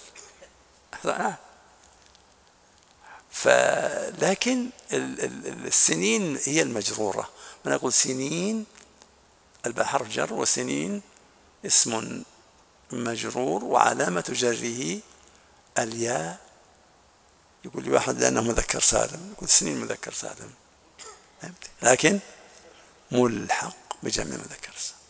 فلكن السنين هي المجرورة، ونقول سنين الباء حرف جر، وسنين اسم مجرور وعلامة جره الياء. يقول لي واحد لأنه مذكر سالم، يقول سنين مذكر سالم، لكن ملحق بجمع مذكر سالم.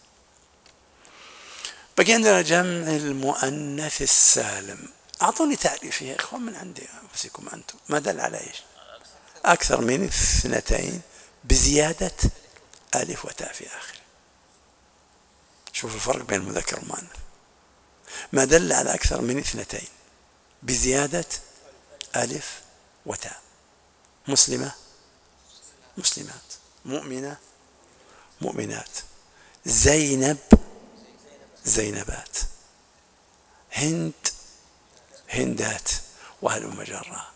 بقي عندنا جمع المؤنث السالم. أعطوني تعريفه يا إخوان من عندي أنفسكم أنتم. ما دل على إيش؟ أكثر من اثنتين بزيادة ألف وتاء في آخره. شوف الفرق بين المذكر والمؤنث. ما دل على أكثر من اثنتين بزيادة ألف وتاء. مسلمة مسلمات، مؤمنة مؤمنات، زينب زينبات، هند هندات، وهلم جرا.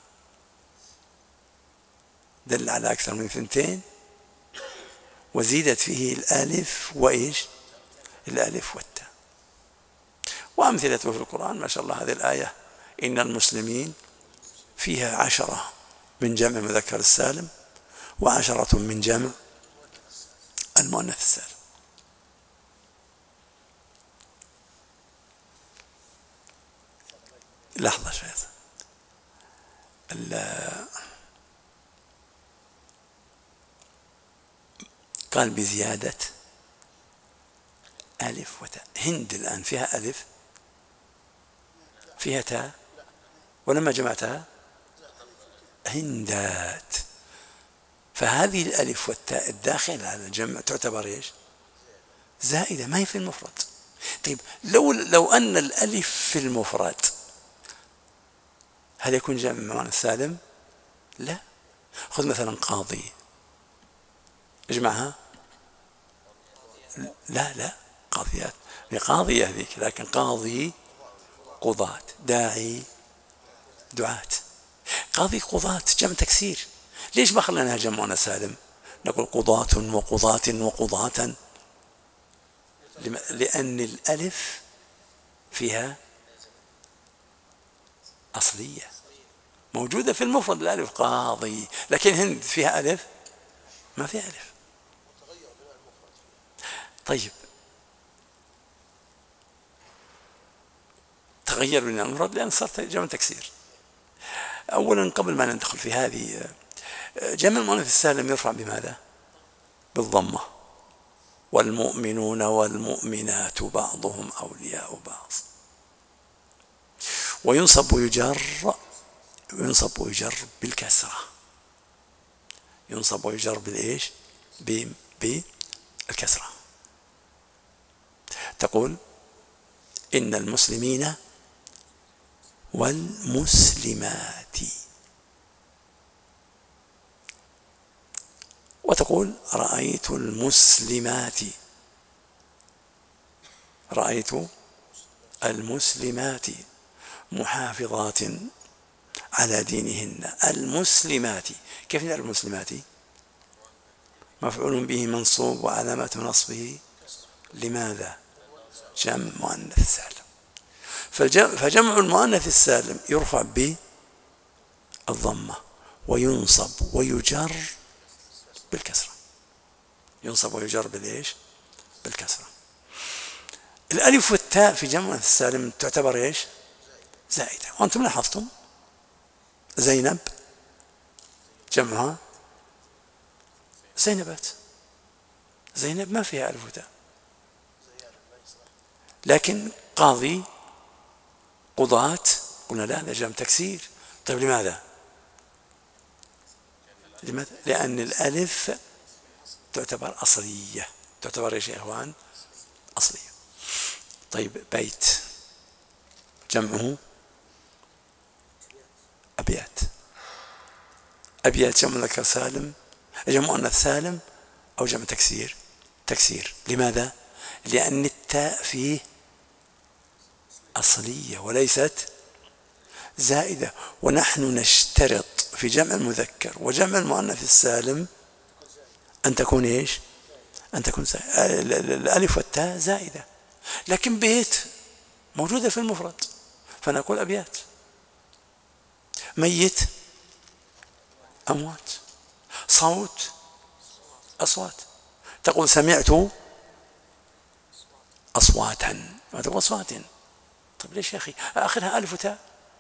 دل على أكثر من ثنتين، وزيدت فيه الألف وإيش؟ الألف والتاء. وأمثلته في القرآن ما شاء الله. هذه الآية إن المسلمين فيها عشرة من جمع مذكر السالم، وعشرة من جمع المؤنث السالم. لحظة شوية. قال بزيادة ألف وتاء. هند الآن فيها ألف، فيها تاء، ولما جمعتها هندات. فهذه الألف والتاء الداخل على الجمع تعتبر إيش؟ زائدة، ما هي في المفرد. طيب لو لو أن الألف في المفرد هل يكون جمع مؤنث سالم؟ لا. خذ مثلا قاضي، اجمعها. لا لا قاضيات، هي قاضية هذيك، لكن قاضي قضاة، داعي دعاة. قاضي قضاة جمع تكسير. ليش ما خلناها جمع مؤنث سالم؟ نقول قضاة وقضاة وقضاة، لأن الألف فيها أصلية موجودة في المفرد. الألف قاضي، لكن هند فيها ألف؟ ما فيها ألف. طيب تغير من المفرد لأن صارت جمع تكسير. أولا قبل ما ندخل في هذه، جمع المؤنث السالم يرفع بماذا؟ بالضمة. والمؤمنون والمؤمنات بعضهم أولياء بعض. وينصب ويجر، ينصب ويجر بالكسرة. ينصب ويجر بالإيش؟ بالكسرة. تقول إن المسلمين والمسلمات، وتقول رأيت المسلمات، رأيت المسلمات محافظات على دينهن. المسلمات، كيف نعرف المسلمات؟ مفعول به منصوب وعلامة نصبه لماذا؟ جمع مؤنث سالم. فجمع المؤنث السالم يرفع بالضمة وينصب ويجر بالكسرة. ينصب ويجر بالإيش؟ بالكسرة. الألف والتاء في جمع السالم تعتبر إيش؟ زائدة. وأنتم لاحظتم زينب جمعها زينبات. زينب ما فيها ألف وتاء، لكن قاضي قضاة قلنا لا، هذا جمع تكسير. طيب لماذا؟ لماذا؟ لأن الألف تعتبر أصلية. تعتبر إيش يا إخوان؟ أصلية. طيب بيت جمعه أبيات. أبيات جمع مذكر سالم، جمع مؤنث سالم أو جمع تكسير؟ تكسير. لماذا؟ لأن التاء فيه أصلية وليست زائدة. ونحن نشترط في جمع المذكر وجمع المؤنث السالم أن تكون إيش؟ أن تكون زائدة. الألف والتاء زائدة، لكن بيت موجودة في المفرد فنقول أبيات. ميت أموات. صوت أصوات. تقول سمعت أصواتا، ما تقول أصوات. طيب ليش يا أخي آخرها ألف وتاء؟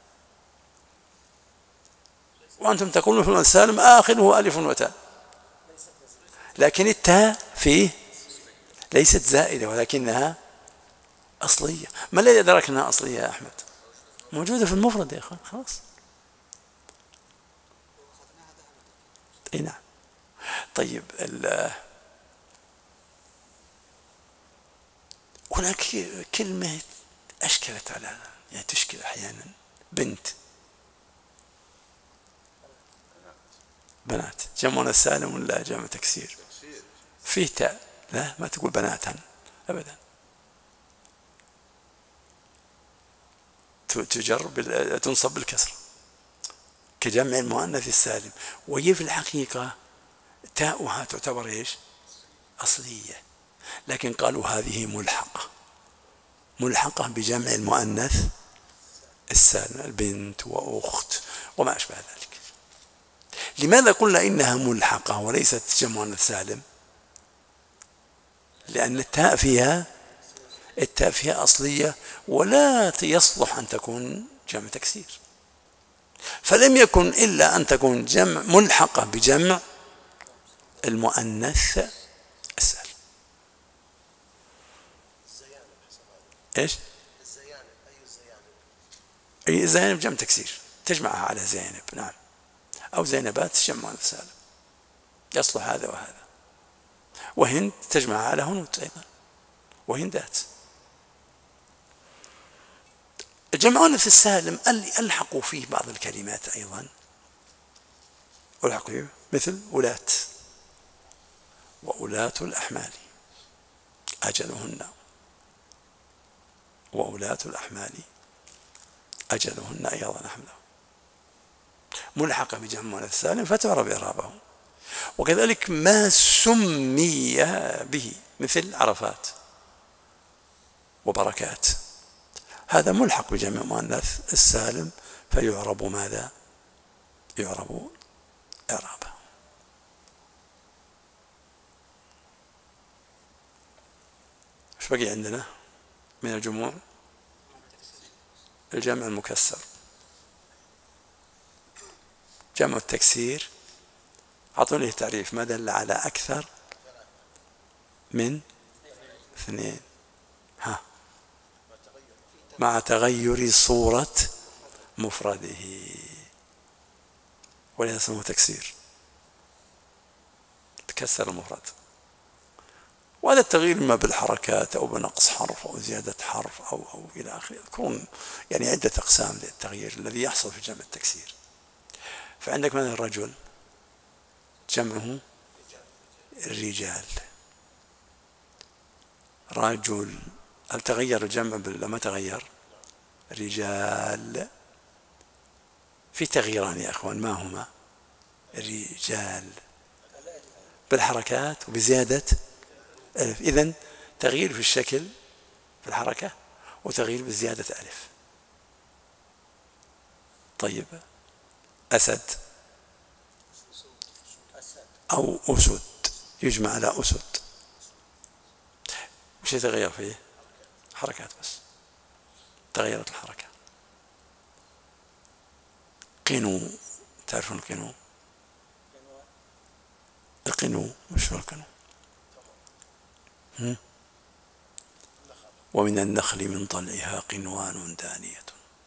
وأنتم تقولون في السالم آخره ألف وتاء، لكن التاء فيه ليست زائدة ولكنها أصلية. ما الذي أدرك أنها أصلية يا أحمد؟ موجودة في المفرد يا أخي، خلاص. اي نعم. طيب هناك كلمة أشكلت على، يعني تشكل أحيانا. بنت، بنات جمع مؤنث سالم ولا جمع تكسير؟ فيه تاء، لا ما تقول بناتا، أبدا، تجر تنصب بالكسر كجمع المؤنث السالم. وهي في الحقيقة تاؤها تعتبر إيش؟ أصلية، لكن قالوا هذه ملحقة، ملحقة بجمع المؤنث السالم، البنت وأخت وما أشبه ذلك. لماذا قلنا إنها ملحقة وليست جمع مؤنث سالم؟ لأن التاء فيها التاء فيها أصلية ولا يصلح أن تكون جمع تكسير، فلم يكن إلا أن تكون جمع ملحقة بجمع المؤنث السالم. إيش؟ الزيانب، أي الزيانب؟ أي زينب جمع تكسير، تجمعها على زينب، نعم، أو زينبات جمع مؤنث سالم، يصلح هذا وهذا. وهند تجمعها على هنود أيضا، وهندات. الجمع المؤنث السالم ألحقوا فيه بعض الكلمات أيضا، ألحقوا فيه مثل ولاة، وأولاة الأحمال أجلهن، وأولاة الأحمال أجلهن أيضا أحمله، ملحقة بجمع مؤنث سالم فتعرب إعرابه. وكذلك ما سمي به مثل عرفات وبركات، هذا ملحق بجمع مؤنث السالم فيعرب ماذا؟ يعرب إعرابه. ايش بقي عندنا من الجموع؟ الجمع المكسر. جمع التكسير أعطوني تعريف ما دل على أكثر من اثنين، ها، مع تغير صورة مفرده، ولهذا اسمه تكسير، تكسر المفرد. وهذا التغيير إما بالحركات أو بنقص حرف أو زيادة حرف أو أو إلى آخره، يذكرون يعني عدة أقسام للتغيير الذي يحصل في جمع التكسير. فعندك مثلا الرجل جمعه الرجال، رجل، هل تغير الجمع ولا ما تغير؟ رجال. في تغييران يا أخوان، ما هما؟ رجال بالحركات وبزيادة ألف، إذن تغيير في الشكل في الحركة وتغيير بزيادة ألف. طيب أسد أو أسد، يجمع على أسد، وش يتغير فيه؟ حركات بس، تغيرت الحركة. قنو، تعرفون القنو؟ القنو مش هو القنو؟ ومن النخل من طلعها قنوان دانية.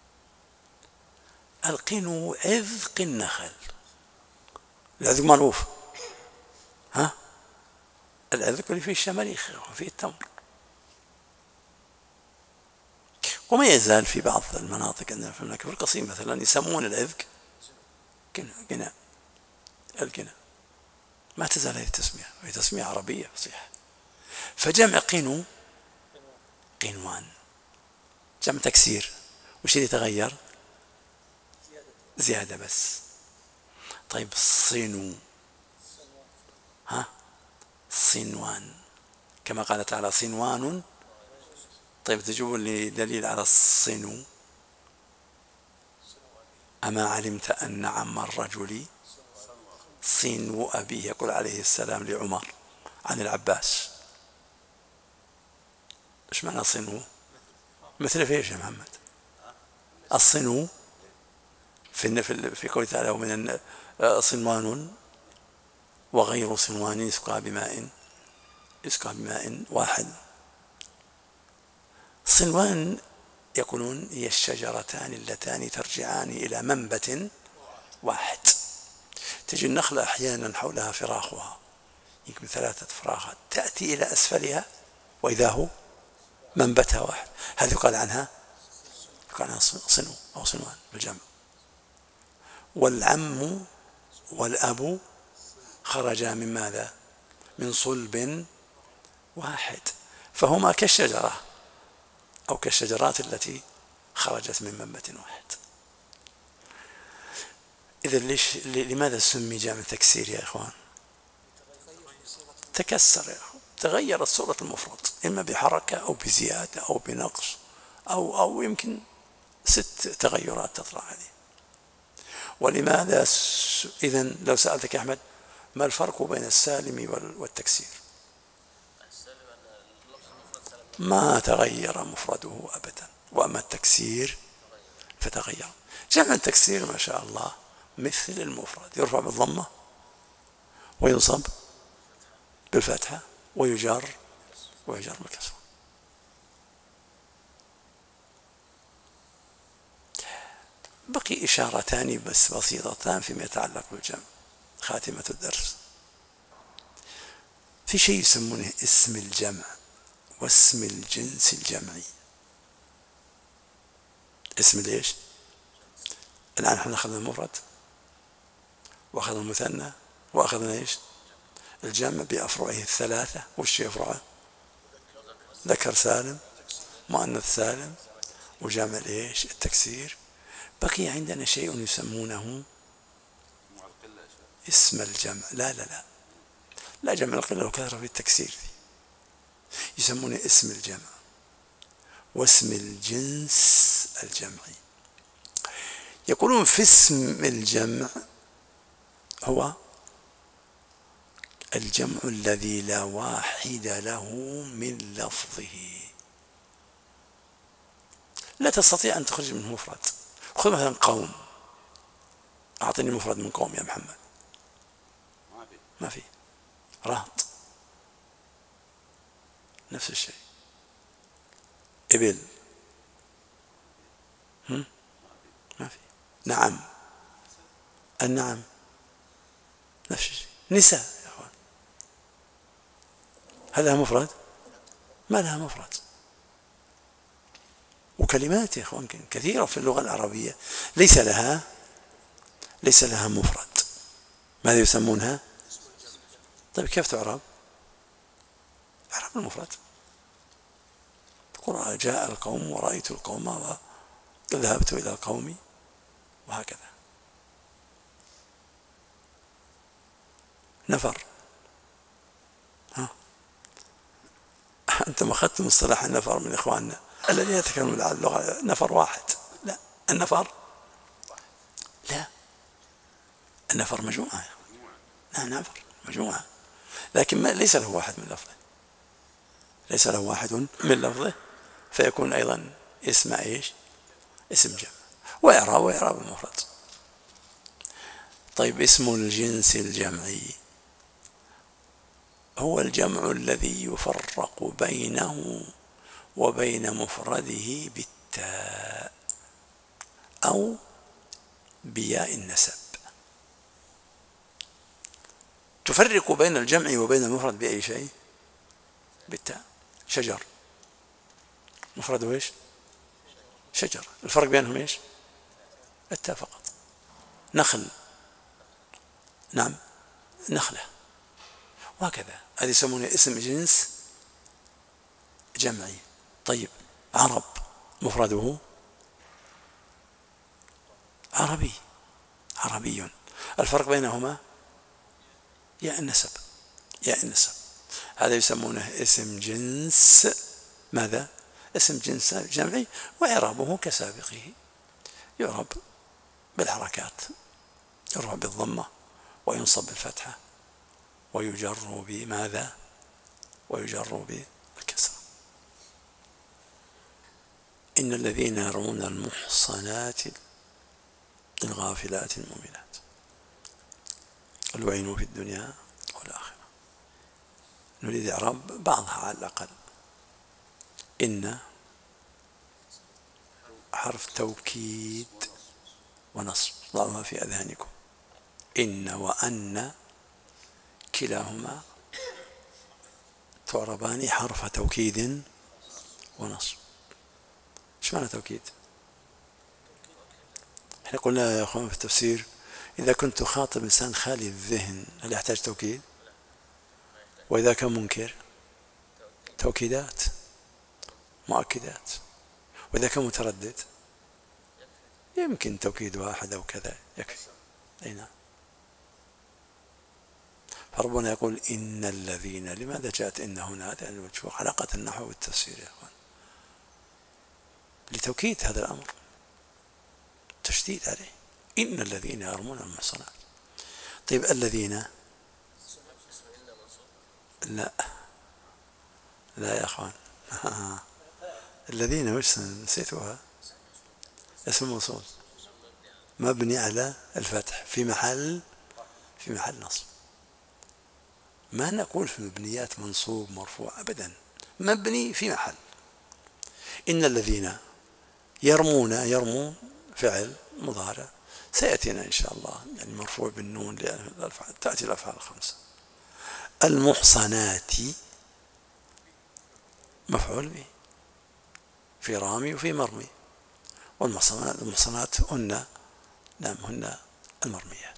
القنو عذق النخل، العذق معروف، ها، العذق اللي فيه الشماريخ وفيه التمر. وما يزال في بعض المناطق عندنا في المملكة، في القصيم مثلا يسمون العذق قنا، القنا، ما تزال هذه التسمية، وهي تسمية عربية فصيحة. فجمع قنو قنوان، جمع تكسير، وش اللي تغير؟ زيادة بس. طيب صنو، ها، صنوان، كما قال تعالى صنوان. طيب تجيبوا لي دليل على الصنو. أما علمت أن عم الرجل صنو أبيه، يقول عليه السلام لعمر عن العباس. ايش معنى صنو؟ مثل في ايش يا محمد؟ الصنو في في قوله تعالى ومن صنوان وغير صنوان يسقى بماء يسقى بماء واحد. صنوان يقولون هي الشجرتان اللتان ترجعان إلى منبت واحد. تجي النخلة أحيانا حولها فراخها، يمكن ثلاثة فراخات، تأتي إلى أسفلها وإذا هو منبتها واحد، هذا يقال عنها يقال عنها صنو أو صنوان بالجمع. والعم والأب خرجا من ماذا؟ من صلب واحد، فهما كالشجرة أو كالشجرات التي خرجت من منبت واحد. إذا ليش لماذا سمي جمع تكسير يا إخوان؟ تكسر يا إخوان، تغيرت صورة المفرد إما بحركة أو بزيادة أو بنقص أو أو يمكن ست تغيرات تطرأ عليه. ولماذا س... إذن لو سألتك يا أحمد ما الفرق بين السالم والتكسير؟ ما تغير مفرده أبدا، وأما التكسير فتغير. جمع التكسير ما شاء الله مثل المفرد، يرفع بالضمة وينصب بالفتحة ويجر ويجر بالكسرة. بقي إشارتان بس بسيطتان فيما يتعلق بالجمع خاتمة الدرس. في شيء يسمونه اسم الجمع واسم الجنس الجمعي. اسم ليش؟ الآن احنا أخذنا المفرد وأخذنا المثنى وأخذنا ايش؟ الجمع بأفرعه الثلاثة. وش يفرعه؟ ذكر سالم، مؤنث سالم، وجمع ايش؟ التكسير. بقي عندنا شيء يسمونه اسم الجمع. لا لا لا لا جمع القلة والكثرة في التكسير دي. يسمونه اسم الجمع واسم الجنس الجمعي. يقولون في اسم الجمع هو الجمع الذي لا واحد له من لفظه. لا تستطيع أن تخرج منه مفرد. خذ مثلا قوم، أعطني مفرد من قوم يا محمد. ما في. رهط نفس الشيء. إبل هم؟ ما في. نعم، النعم نفس الشيء. نساء يا أخوان هل لها مفرد؟ ما لها مفرد. وكلمات يا أخوان كثيرة في اللغة العربية ليس لها ليس لها مفرد. ماذا يسمونها؟ طيب كيف تعرب؟ اعرب المفرد. تقول جاء القوم ورأيت القوم وذهبت إلى القوم وهكذا. نفر، ها أنتم أخذتم مصطلح النفر من إخواننا الذين يتكلمون اللغة. نفر واحد، لا النفر لا النفر مجموعة. نعم نفر مجموعة، لكن ما ليس له واحد من لفظه، ليس له واحد من لفظه، فيكون أيضا اسم إيش؟ اسم جمع. وإعراب وإعراب المفرد. طيب اسم الجنس الجمعي هو الجمع الذي يفرق بينه وبين مفرده بالتاء أو بياء النسب. تفرق بين الجمع وبين المفرد بأي شيء؟ بالتاء. شجر مفرده ايش؟ شجر. الفرق بينهم ايش؟ التاء فقط. نخل، نعم نخلة، وهكذا. هذه يسمونه اسم جنس جمعي. طيب عرب مفرده عربي، عربي. الفرق بينهما ياء النسب، ياء النسب. هذا يسمونه اسم جنس ماذا؟ اسم جنس جمعي. وإعرابه كسابقه، يعرب بالحركات، يرفع بالضمة وينصب بالفتحة ويجر بماذا؟ ويجر بالكسرة. إن الذين يرمون المحصنات الغافلات المؤمنات لعنوا في الدنيا والآخرة. نريد إعراب بعضها على الأقل. إن حرف توكيد ونصب، ضعوها في أذهانكم. إن وأن كلاهما تعربان حرف توكيد ونصب. ايش معنى توكيد؟ احنا قلنا يا اخوان في التفسير إذا كنت خاطب إنسان خالي الذهن هل يحتاج توكيد؟ وإذا كان منكر توكيدات. مؤكدات. وإذا كان متردد يمكن توكيد واحد أو كذا يكفي. أي نعم. فربنا يقول إن الذين، لماذا جاءت إن هنا؟ لأن شو علاقة النحو والتفسير يا أخوان؟ لتوكيد هذا الأمر، تشديد عليه. إن الذين يرمون المحصنات. طيب الذين، لا لا يا أخوان الذين وش نسيتوها؟ اسم موصول مبني على الفتح في محل في محل نصب. ما نقول في مبنيات منصوب مرفوع أبدا، مبني في محل. إن الذين يرمون، يرموا فعل مضارع سيأتينا إن شاء الله، يعني مرفوع بالنون لأن تأتي الأفعال الخمسة. المحصنات مفعول به في رامي وفي مرمي، والمحصنات المحصنات هن، نعم هن المرميات.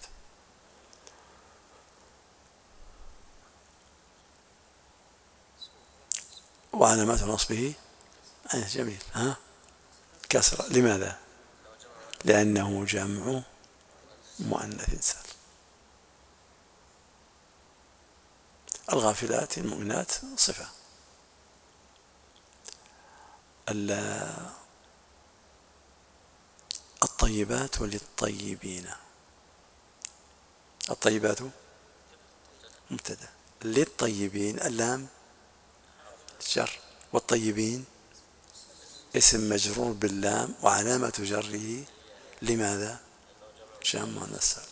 وعلامات نصبه جميل ها كسرة. لماذا؟ لأنه جمع مؤنث سالم. الغافلات المؤمنات صفة. الطيبات وللطيبين، الطيبات مبتدأ، للطيبين اللام جر، والطيبين اسم مجرور باللام وعلامة جره لماذا؟ جمع مؤنث سالم.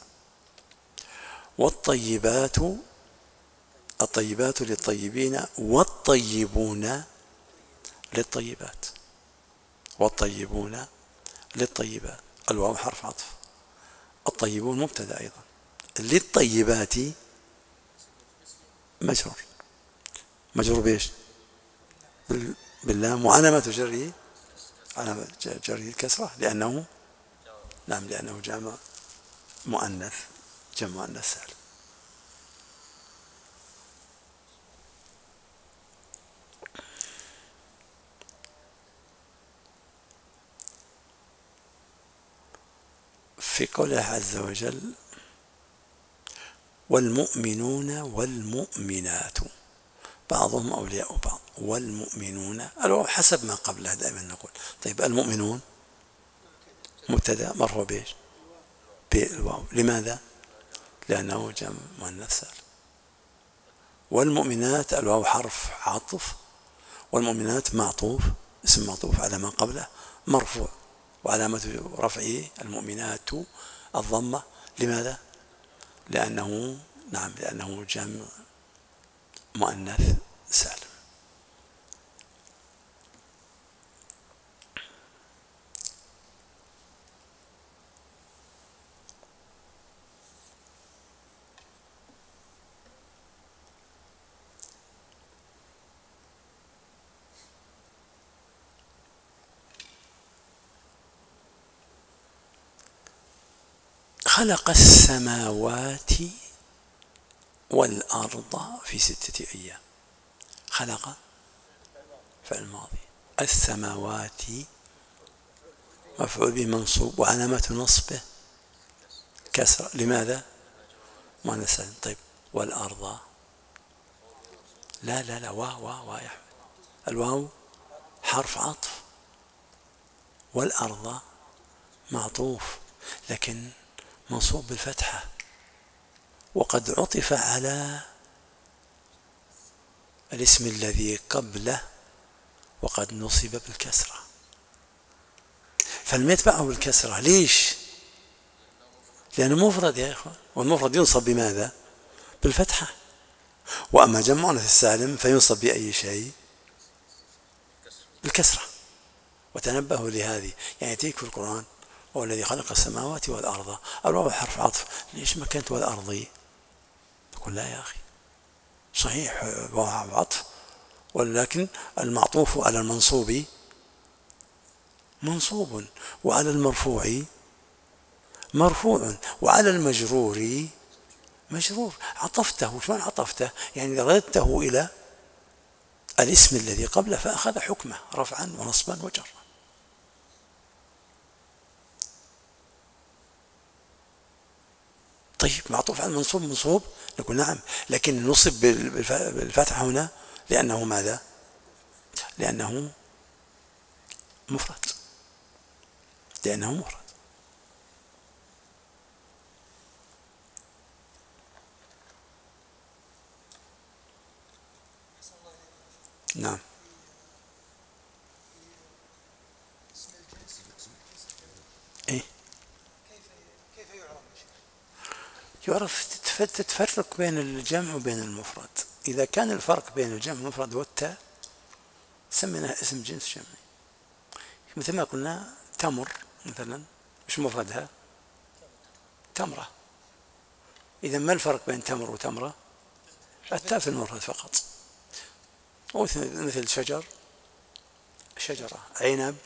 والطيبات، الطيبات للطيبين والطيبون للطيبات، والطيبون للطيبات. الواو حرف عطف، الطيبون مبتدا أيضا، للطيبات مجرور، مجرور بإيش؟ باللام وعلامة جره، علامة جره الكسرة لأنه، نعم لأنه جمع مؤنث، جمع مؤنث سالم. في قوله عز وجل والمؤمنون والمؤمنات بعضهم أولياء بعض، والمؤمنون الواو حسب ما قبله دائما نقول. طيب المؤمنون مبتدا مرفوع بإيش؟ بالواو. لماذا؟ لأنه جمع مؤنث سالم. والمؤمنات الواو حرف عطف، والمؤمنات معطوف، اسم معطوف على ما قبله مرفوع وعلامة رفعه المؤمنات الضمة. لماذا؟ لأنه، نعم لأنه جمع مؤنث سالم. خلق السماوات والأرض في ستة أيام. خلق فعل ماضي، السماوات مفعول به منصوب وعلامة نصبه كسر. لماذا؟ مؤنث سالم. طيب والأرض، لا لا لا واو واو واو يا أحمد، الواو حرف عطف، والأرض معطوف لكن منصوب بالفتحة، وقد عطف على الاسم الذي قبله وقد نصب بالكسرة، فلم يتبعه بالكسرة. ليش؟ لأنه مفرد يا إخوان، والمفرد ينصب بماذا؟ بالفتحة. وأما جمع مؤنث السالم فينصب بأي شيء؟ بالكسرة. وتنبهوا لهذه، يعني تيك في القرآن هو الذي خلق السماوات والأرض، الواو حرف عطف، ليش ما كانت والأرض؟ تقول لا يا أخي صحيح واو عطف، ولكن المعطوف على المنصوب منصوب، وعلى المرفوع مرفوع، وعلى المجرور مجرور. عطفته، شلون عطفته؟ يعني رددته إلى الاسم الذي قبله فأخذ حكمه رفعا ونصبا وجرا. طيب معطوف على المنصوب منصوب، نقول نعم، لكن نصب بالفتحة هنا لأنه ماذا؟ لأنه مفرد، لأنه مفرد. نعم. إيه؟ كيف يعرف؟ يعرف تتفرق بين الجمع وبين المفرد. إذا كان الفرق بين الجمع والمفرد والتاء سميناه اسم جنس جمعي، مثل ما قلنا تمر مثلا، مش مفردها تمرة. إذا ما الفرق بين تمر وتمرة؟ التاء في المفرد فقط. مثل شجر شجرة، عنب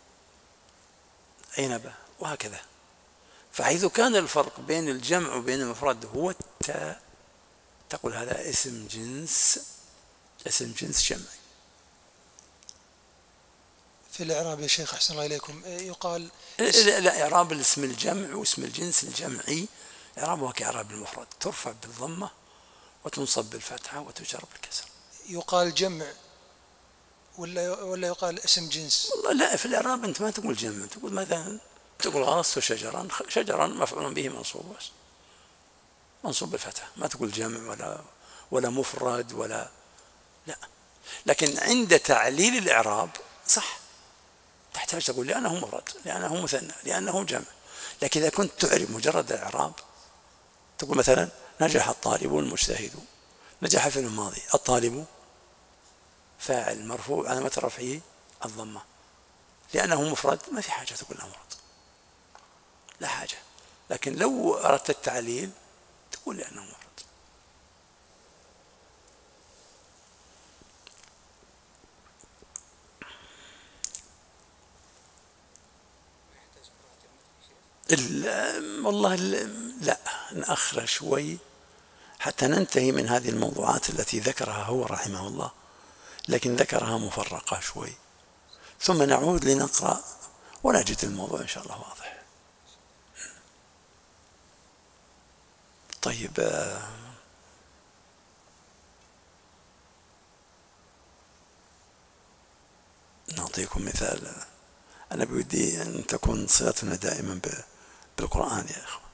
عنبة، وهكذا. فحيث كان الفرق بين الجمع وبين المفرد هو التاء تقول هذا اسم جنس، اسم جنس جمعي. في الإعراب يا شيخ أحسن الله إليكم يقال لا, لا إعراب الاسم الجمع واسم الجنس الجمعي إعرابها كإعراب المفرد، ترفع بالضمة وتنصب بالفتحة وتجر بالكسر. يقال جمع ولا ولا يقال اسم جنس؟ والله لا، في الإعراب أنت ما تقول جمع، تقول مثلا تقول غرست شجرا، شجرا مفعول به منصوب، بس منصوب بالفتحة، ما تقول جمع ولا ولا مفرد ولا لا. لكن عند تعليل الإعراب صح تحتاج تقول لأنه مفرد، لأنه مثنى، لأنه جمع. لكن إذا كنت تعرف مجرد الإعراب تقول مثلا نجح الطالب والمجتهد، نجح في الماضي، الطالب فاعل مرفوع علامة رفعه الضمة، لأنه مفرد ما في حاجة تقول له مفرد، لا حاجة. لكن لو أردت التعليل تقول لأنه مفرد. والله لا، نأخر شوي حتى ننتهي من هذه الموضوعات التي ذكرها هو رحمه الله، لكن ذكرها مفرقة شوي، ثم نعود لنقرأ ونجد الموضوع إن شاء الله واضح. طيب نعطيكم مثال. أنا بودي أن تكون صلتنا دائما بالقرآن يا إخوة.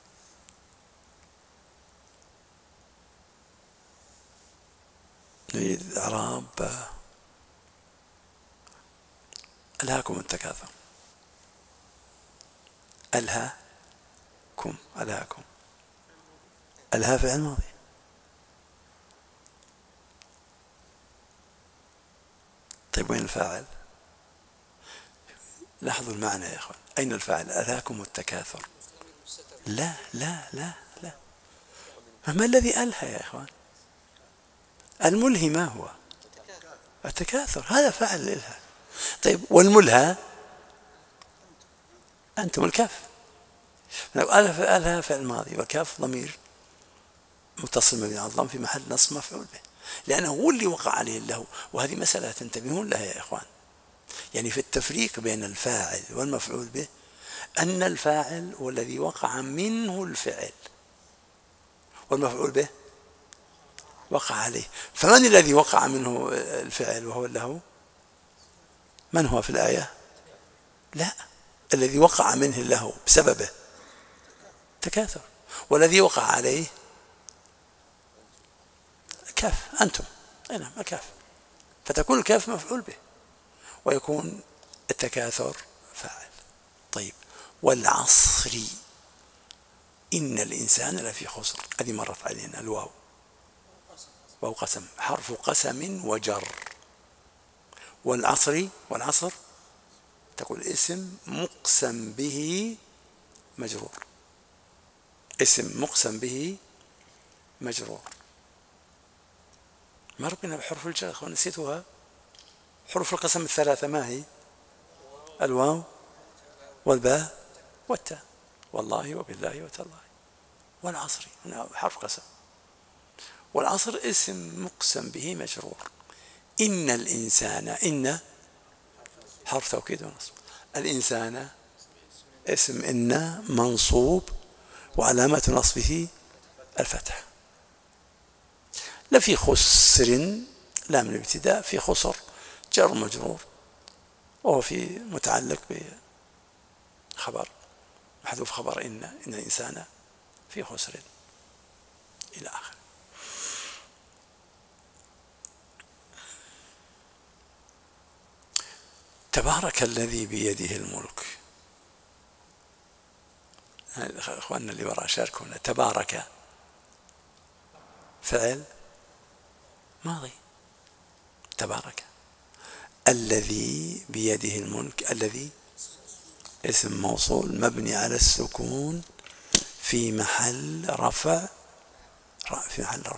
نريد إعراب ألهاكم التكاثر. ألهاكم، ألهاكم، ألها فعل ماضي. طيب وين الفاعل؟ لاحظوا المعنى يا إخوان، أين الفاعل؟ ألهاكم التكاثر. لا لا لا لا، ما الذي ألهى يا إخوان؟ الملهي ما هو؟ التكاثر، هذا فاعل الإلهاء. طيب والملهى؟ أنتم الكاف. ألهى فعل ماضي والكاف ضمير متصل مبني على الضم في محل نصب مفعول به، لأنه هو اللي وقع عليه اللهو. وهذه مسألة تنتبهون لها يا إخوان، يعني في التفريق بين الفاعل والمفعول به، أن الفاعل هو الذي وقع منه الفعل، والمفعول به وقع عليه. فمن الذي وقع منه الفعل وهو اللهو؟ من هو في الآية؟ لا، الذي وقع منه اللهو بسببه تكاثر، والذي وقع عليه كاف، أنتم. أي نعم الكاف، فتكون الكاف مفعول به ويكون التكاثر فاعل. طيب والعصر إن الإنسان لفي خسر، هذه مرت علينا الواو، واو قسم، حرف قسم وجر. والعصر، والعصر تقول اسم مقسم به مجرور، اسم مقسم به مجرور. ما ربنا بحرف الجر ونسيتها؟ حروف القسم الثلاثة ما هي؟ الواو والباء والتاء، والله وبالله وتالله. والعصر حرف قسم، والعصر اسم مقسم به مجرور. إن الإنسان، إن حرف توكيد ونصب. الإنسان اسم إن منصوب وعلامة نصبه الفتح. لفي خسر لام الابتداء، في خسر جر مجرور، وهو في متعلق بخبر محذوف خبر إن إن الإنسان في خسر إلى آخره. تبارك الذي بيده الملك. اخواننا اللي وراء شاركونا. تبارك فعل ماضي، تبارك. الذي بيده الملك، الذي اسم موصول مبني على السكون في محل رفع، في محل رفع.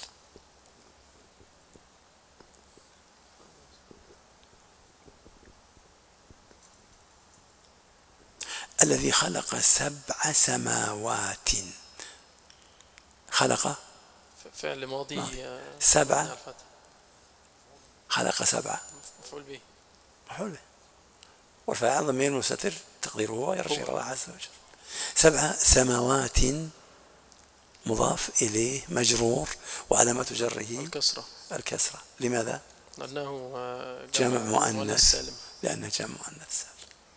الذي خلق سبع سماوات. خلق فعل ماضي سبع، خلق سبع مفعول به، مفعول به، والفاعل ضمير مستتر تقديره هو يرجع إلى الله عز وجل. سبع سماوات مضاف إليه مجرور وعلامة جره الكسرة. الكسرة. لماذا؟ لأنه جمع مؤنث سالم، لأنه جمع مؤنث سالم.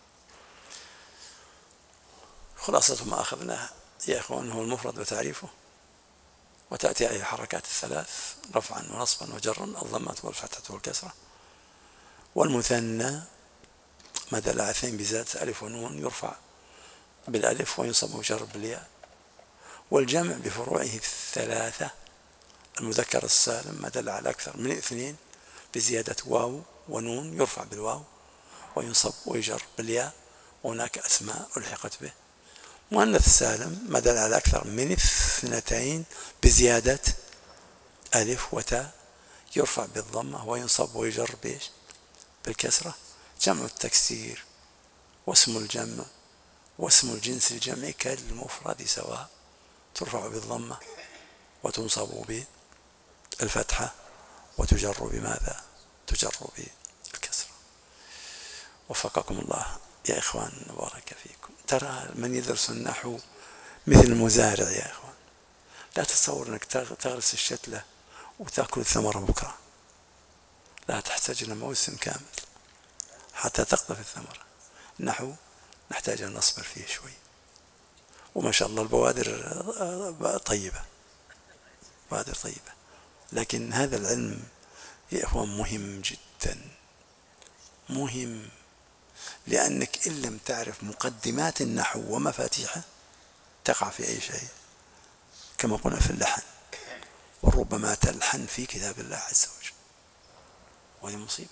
خلاصة ما أخذناه يا إخوان هو المفرد وتعريفه، وتأتي عليه الحركات الثلاث رفعا ونصبا وجرا، الضمة والفتحة والكسرة. والمثنى ما دل على اثنين بزاد ألف ونون يرفع بالألف وينصب ويجر بالياء. والجمع بفروعه الثلاثة، المذكر السالم ما دل على أكثر من اثنين بزيادة واو ونون يرفع بالواو وينصب ويجر بالياء، وهناك أسماء ألحقت به. مؤنث سالم ما دل على أكثر من اثنتين بزيادة ألف وتاء يرفع بالضمة وينصب ويجر بإيش؟ بالكسرة. جمع التكسير واسم الجمع واسم الجنس الجمع كالمفرد سواء، ترفع بالضمة وتنصب بالفتحة وتجر بماذا؟ تجر بالكسرة. وفقكم الله يا إخوان، بارك فيكم. ترى من يدرس النحو مثل المزارع يا إخوان، لا تتصور أنك تغرس الشتلة وتأكل الثمرة بكرة، لا تحتاج إلى موسم كامل حتى تقطف الثمرة. النحو نحتاج أن نصبر فيه شوي، وما شاء الله البوادر طيبة، بوادر طيبة، لكن هذا العلم يا إخوان مهم جدا، مهم، لأنك إن لم تعرف مقدمات النحو ومفاتيحه تقع في أي شيء، كما قلنا في اللحن، وربما تلحن في كتاب الله عز وجل، وهي مصيبة.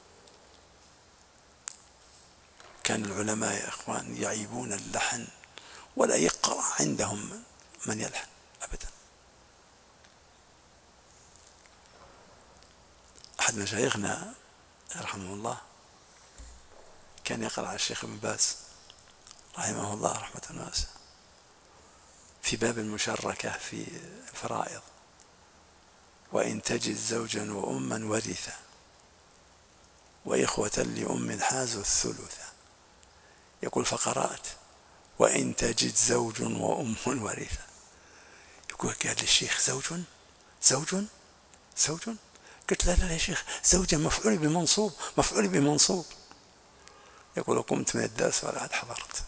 كان العلماء يا إخوان يعيبون اللحن ولا يقرأ عندهم من يلحن أبدا. أحد مشايخنا رحمه الله كان يقرأ على الشيخ ابن باز رحمه الله رحمة واسعة في باب المشركة في الفرائض: وإن تجد زوجا وأما ورثا وإخوة لأم حازوا الثلث. يقول فقرأت: وإن تجد زوج وأم ورثا. يقول قال للشيخ: زوج زوج زوج؟ قلت: لا لا يا شيخ، زوجا مفعول بمنصوب، مفعول بمنصوب. يقول: قمت من الدرس ولا عاد حضرت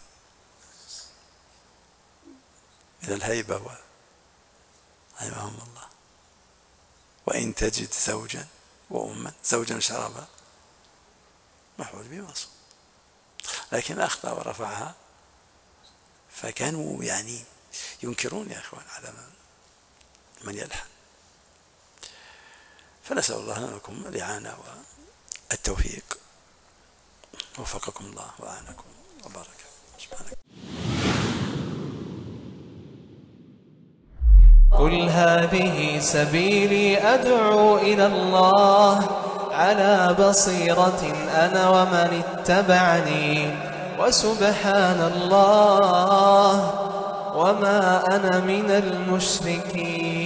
من الهيبة و رحمهم الله. وإن تجد زوجا وأما، زوجا شرابا مفعول بمنصوب، لكن أخطأ ورفعها، فكانوا يعني ينكرون يا إخوان على من يلحن. فنسأل الله لكم الإعانة والتوفيق، وفقكم الله وأعانكم وبارك. سبحانك. قل هذه سبيلي أدعو إلى الله على بصيرة أنا ومن اتبعني، وسبحان الله وما أنا من المشركين.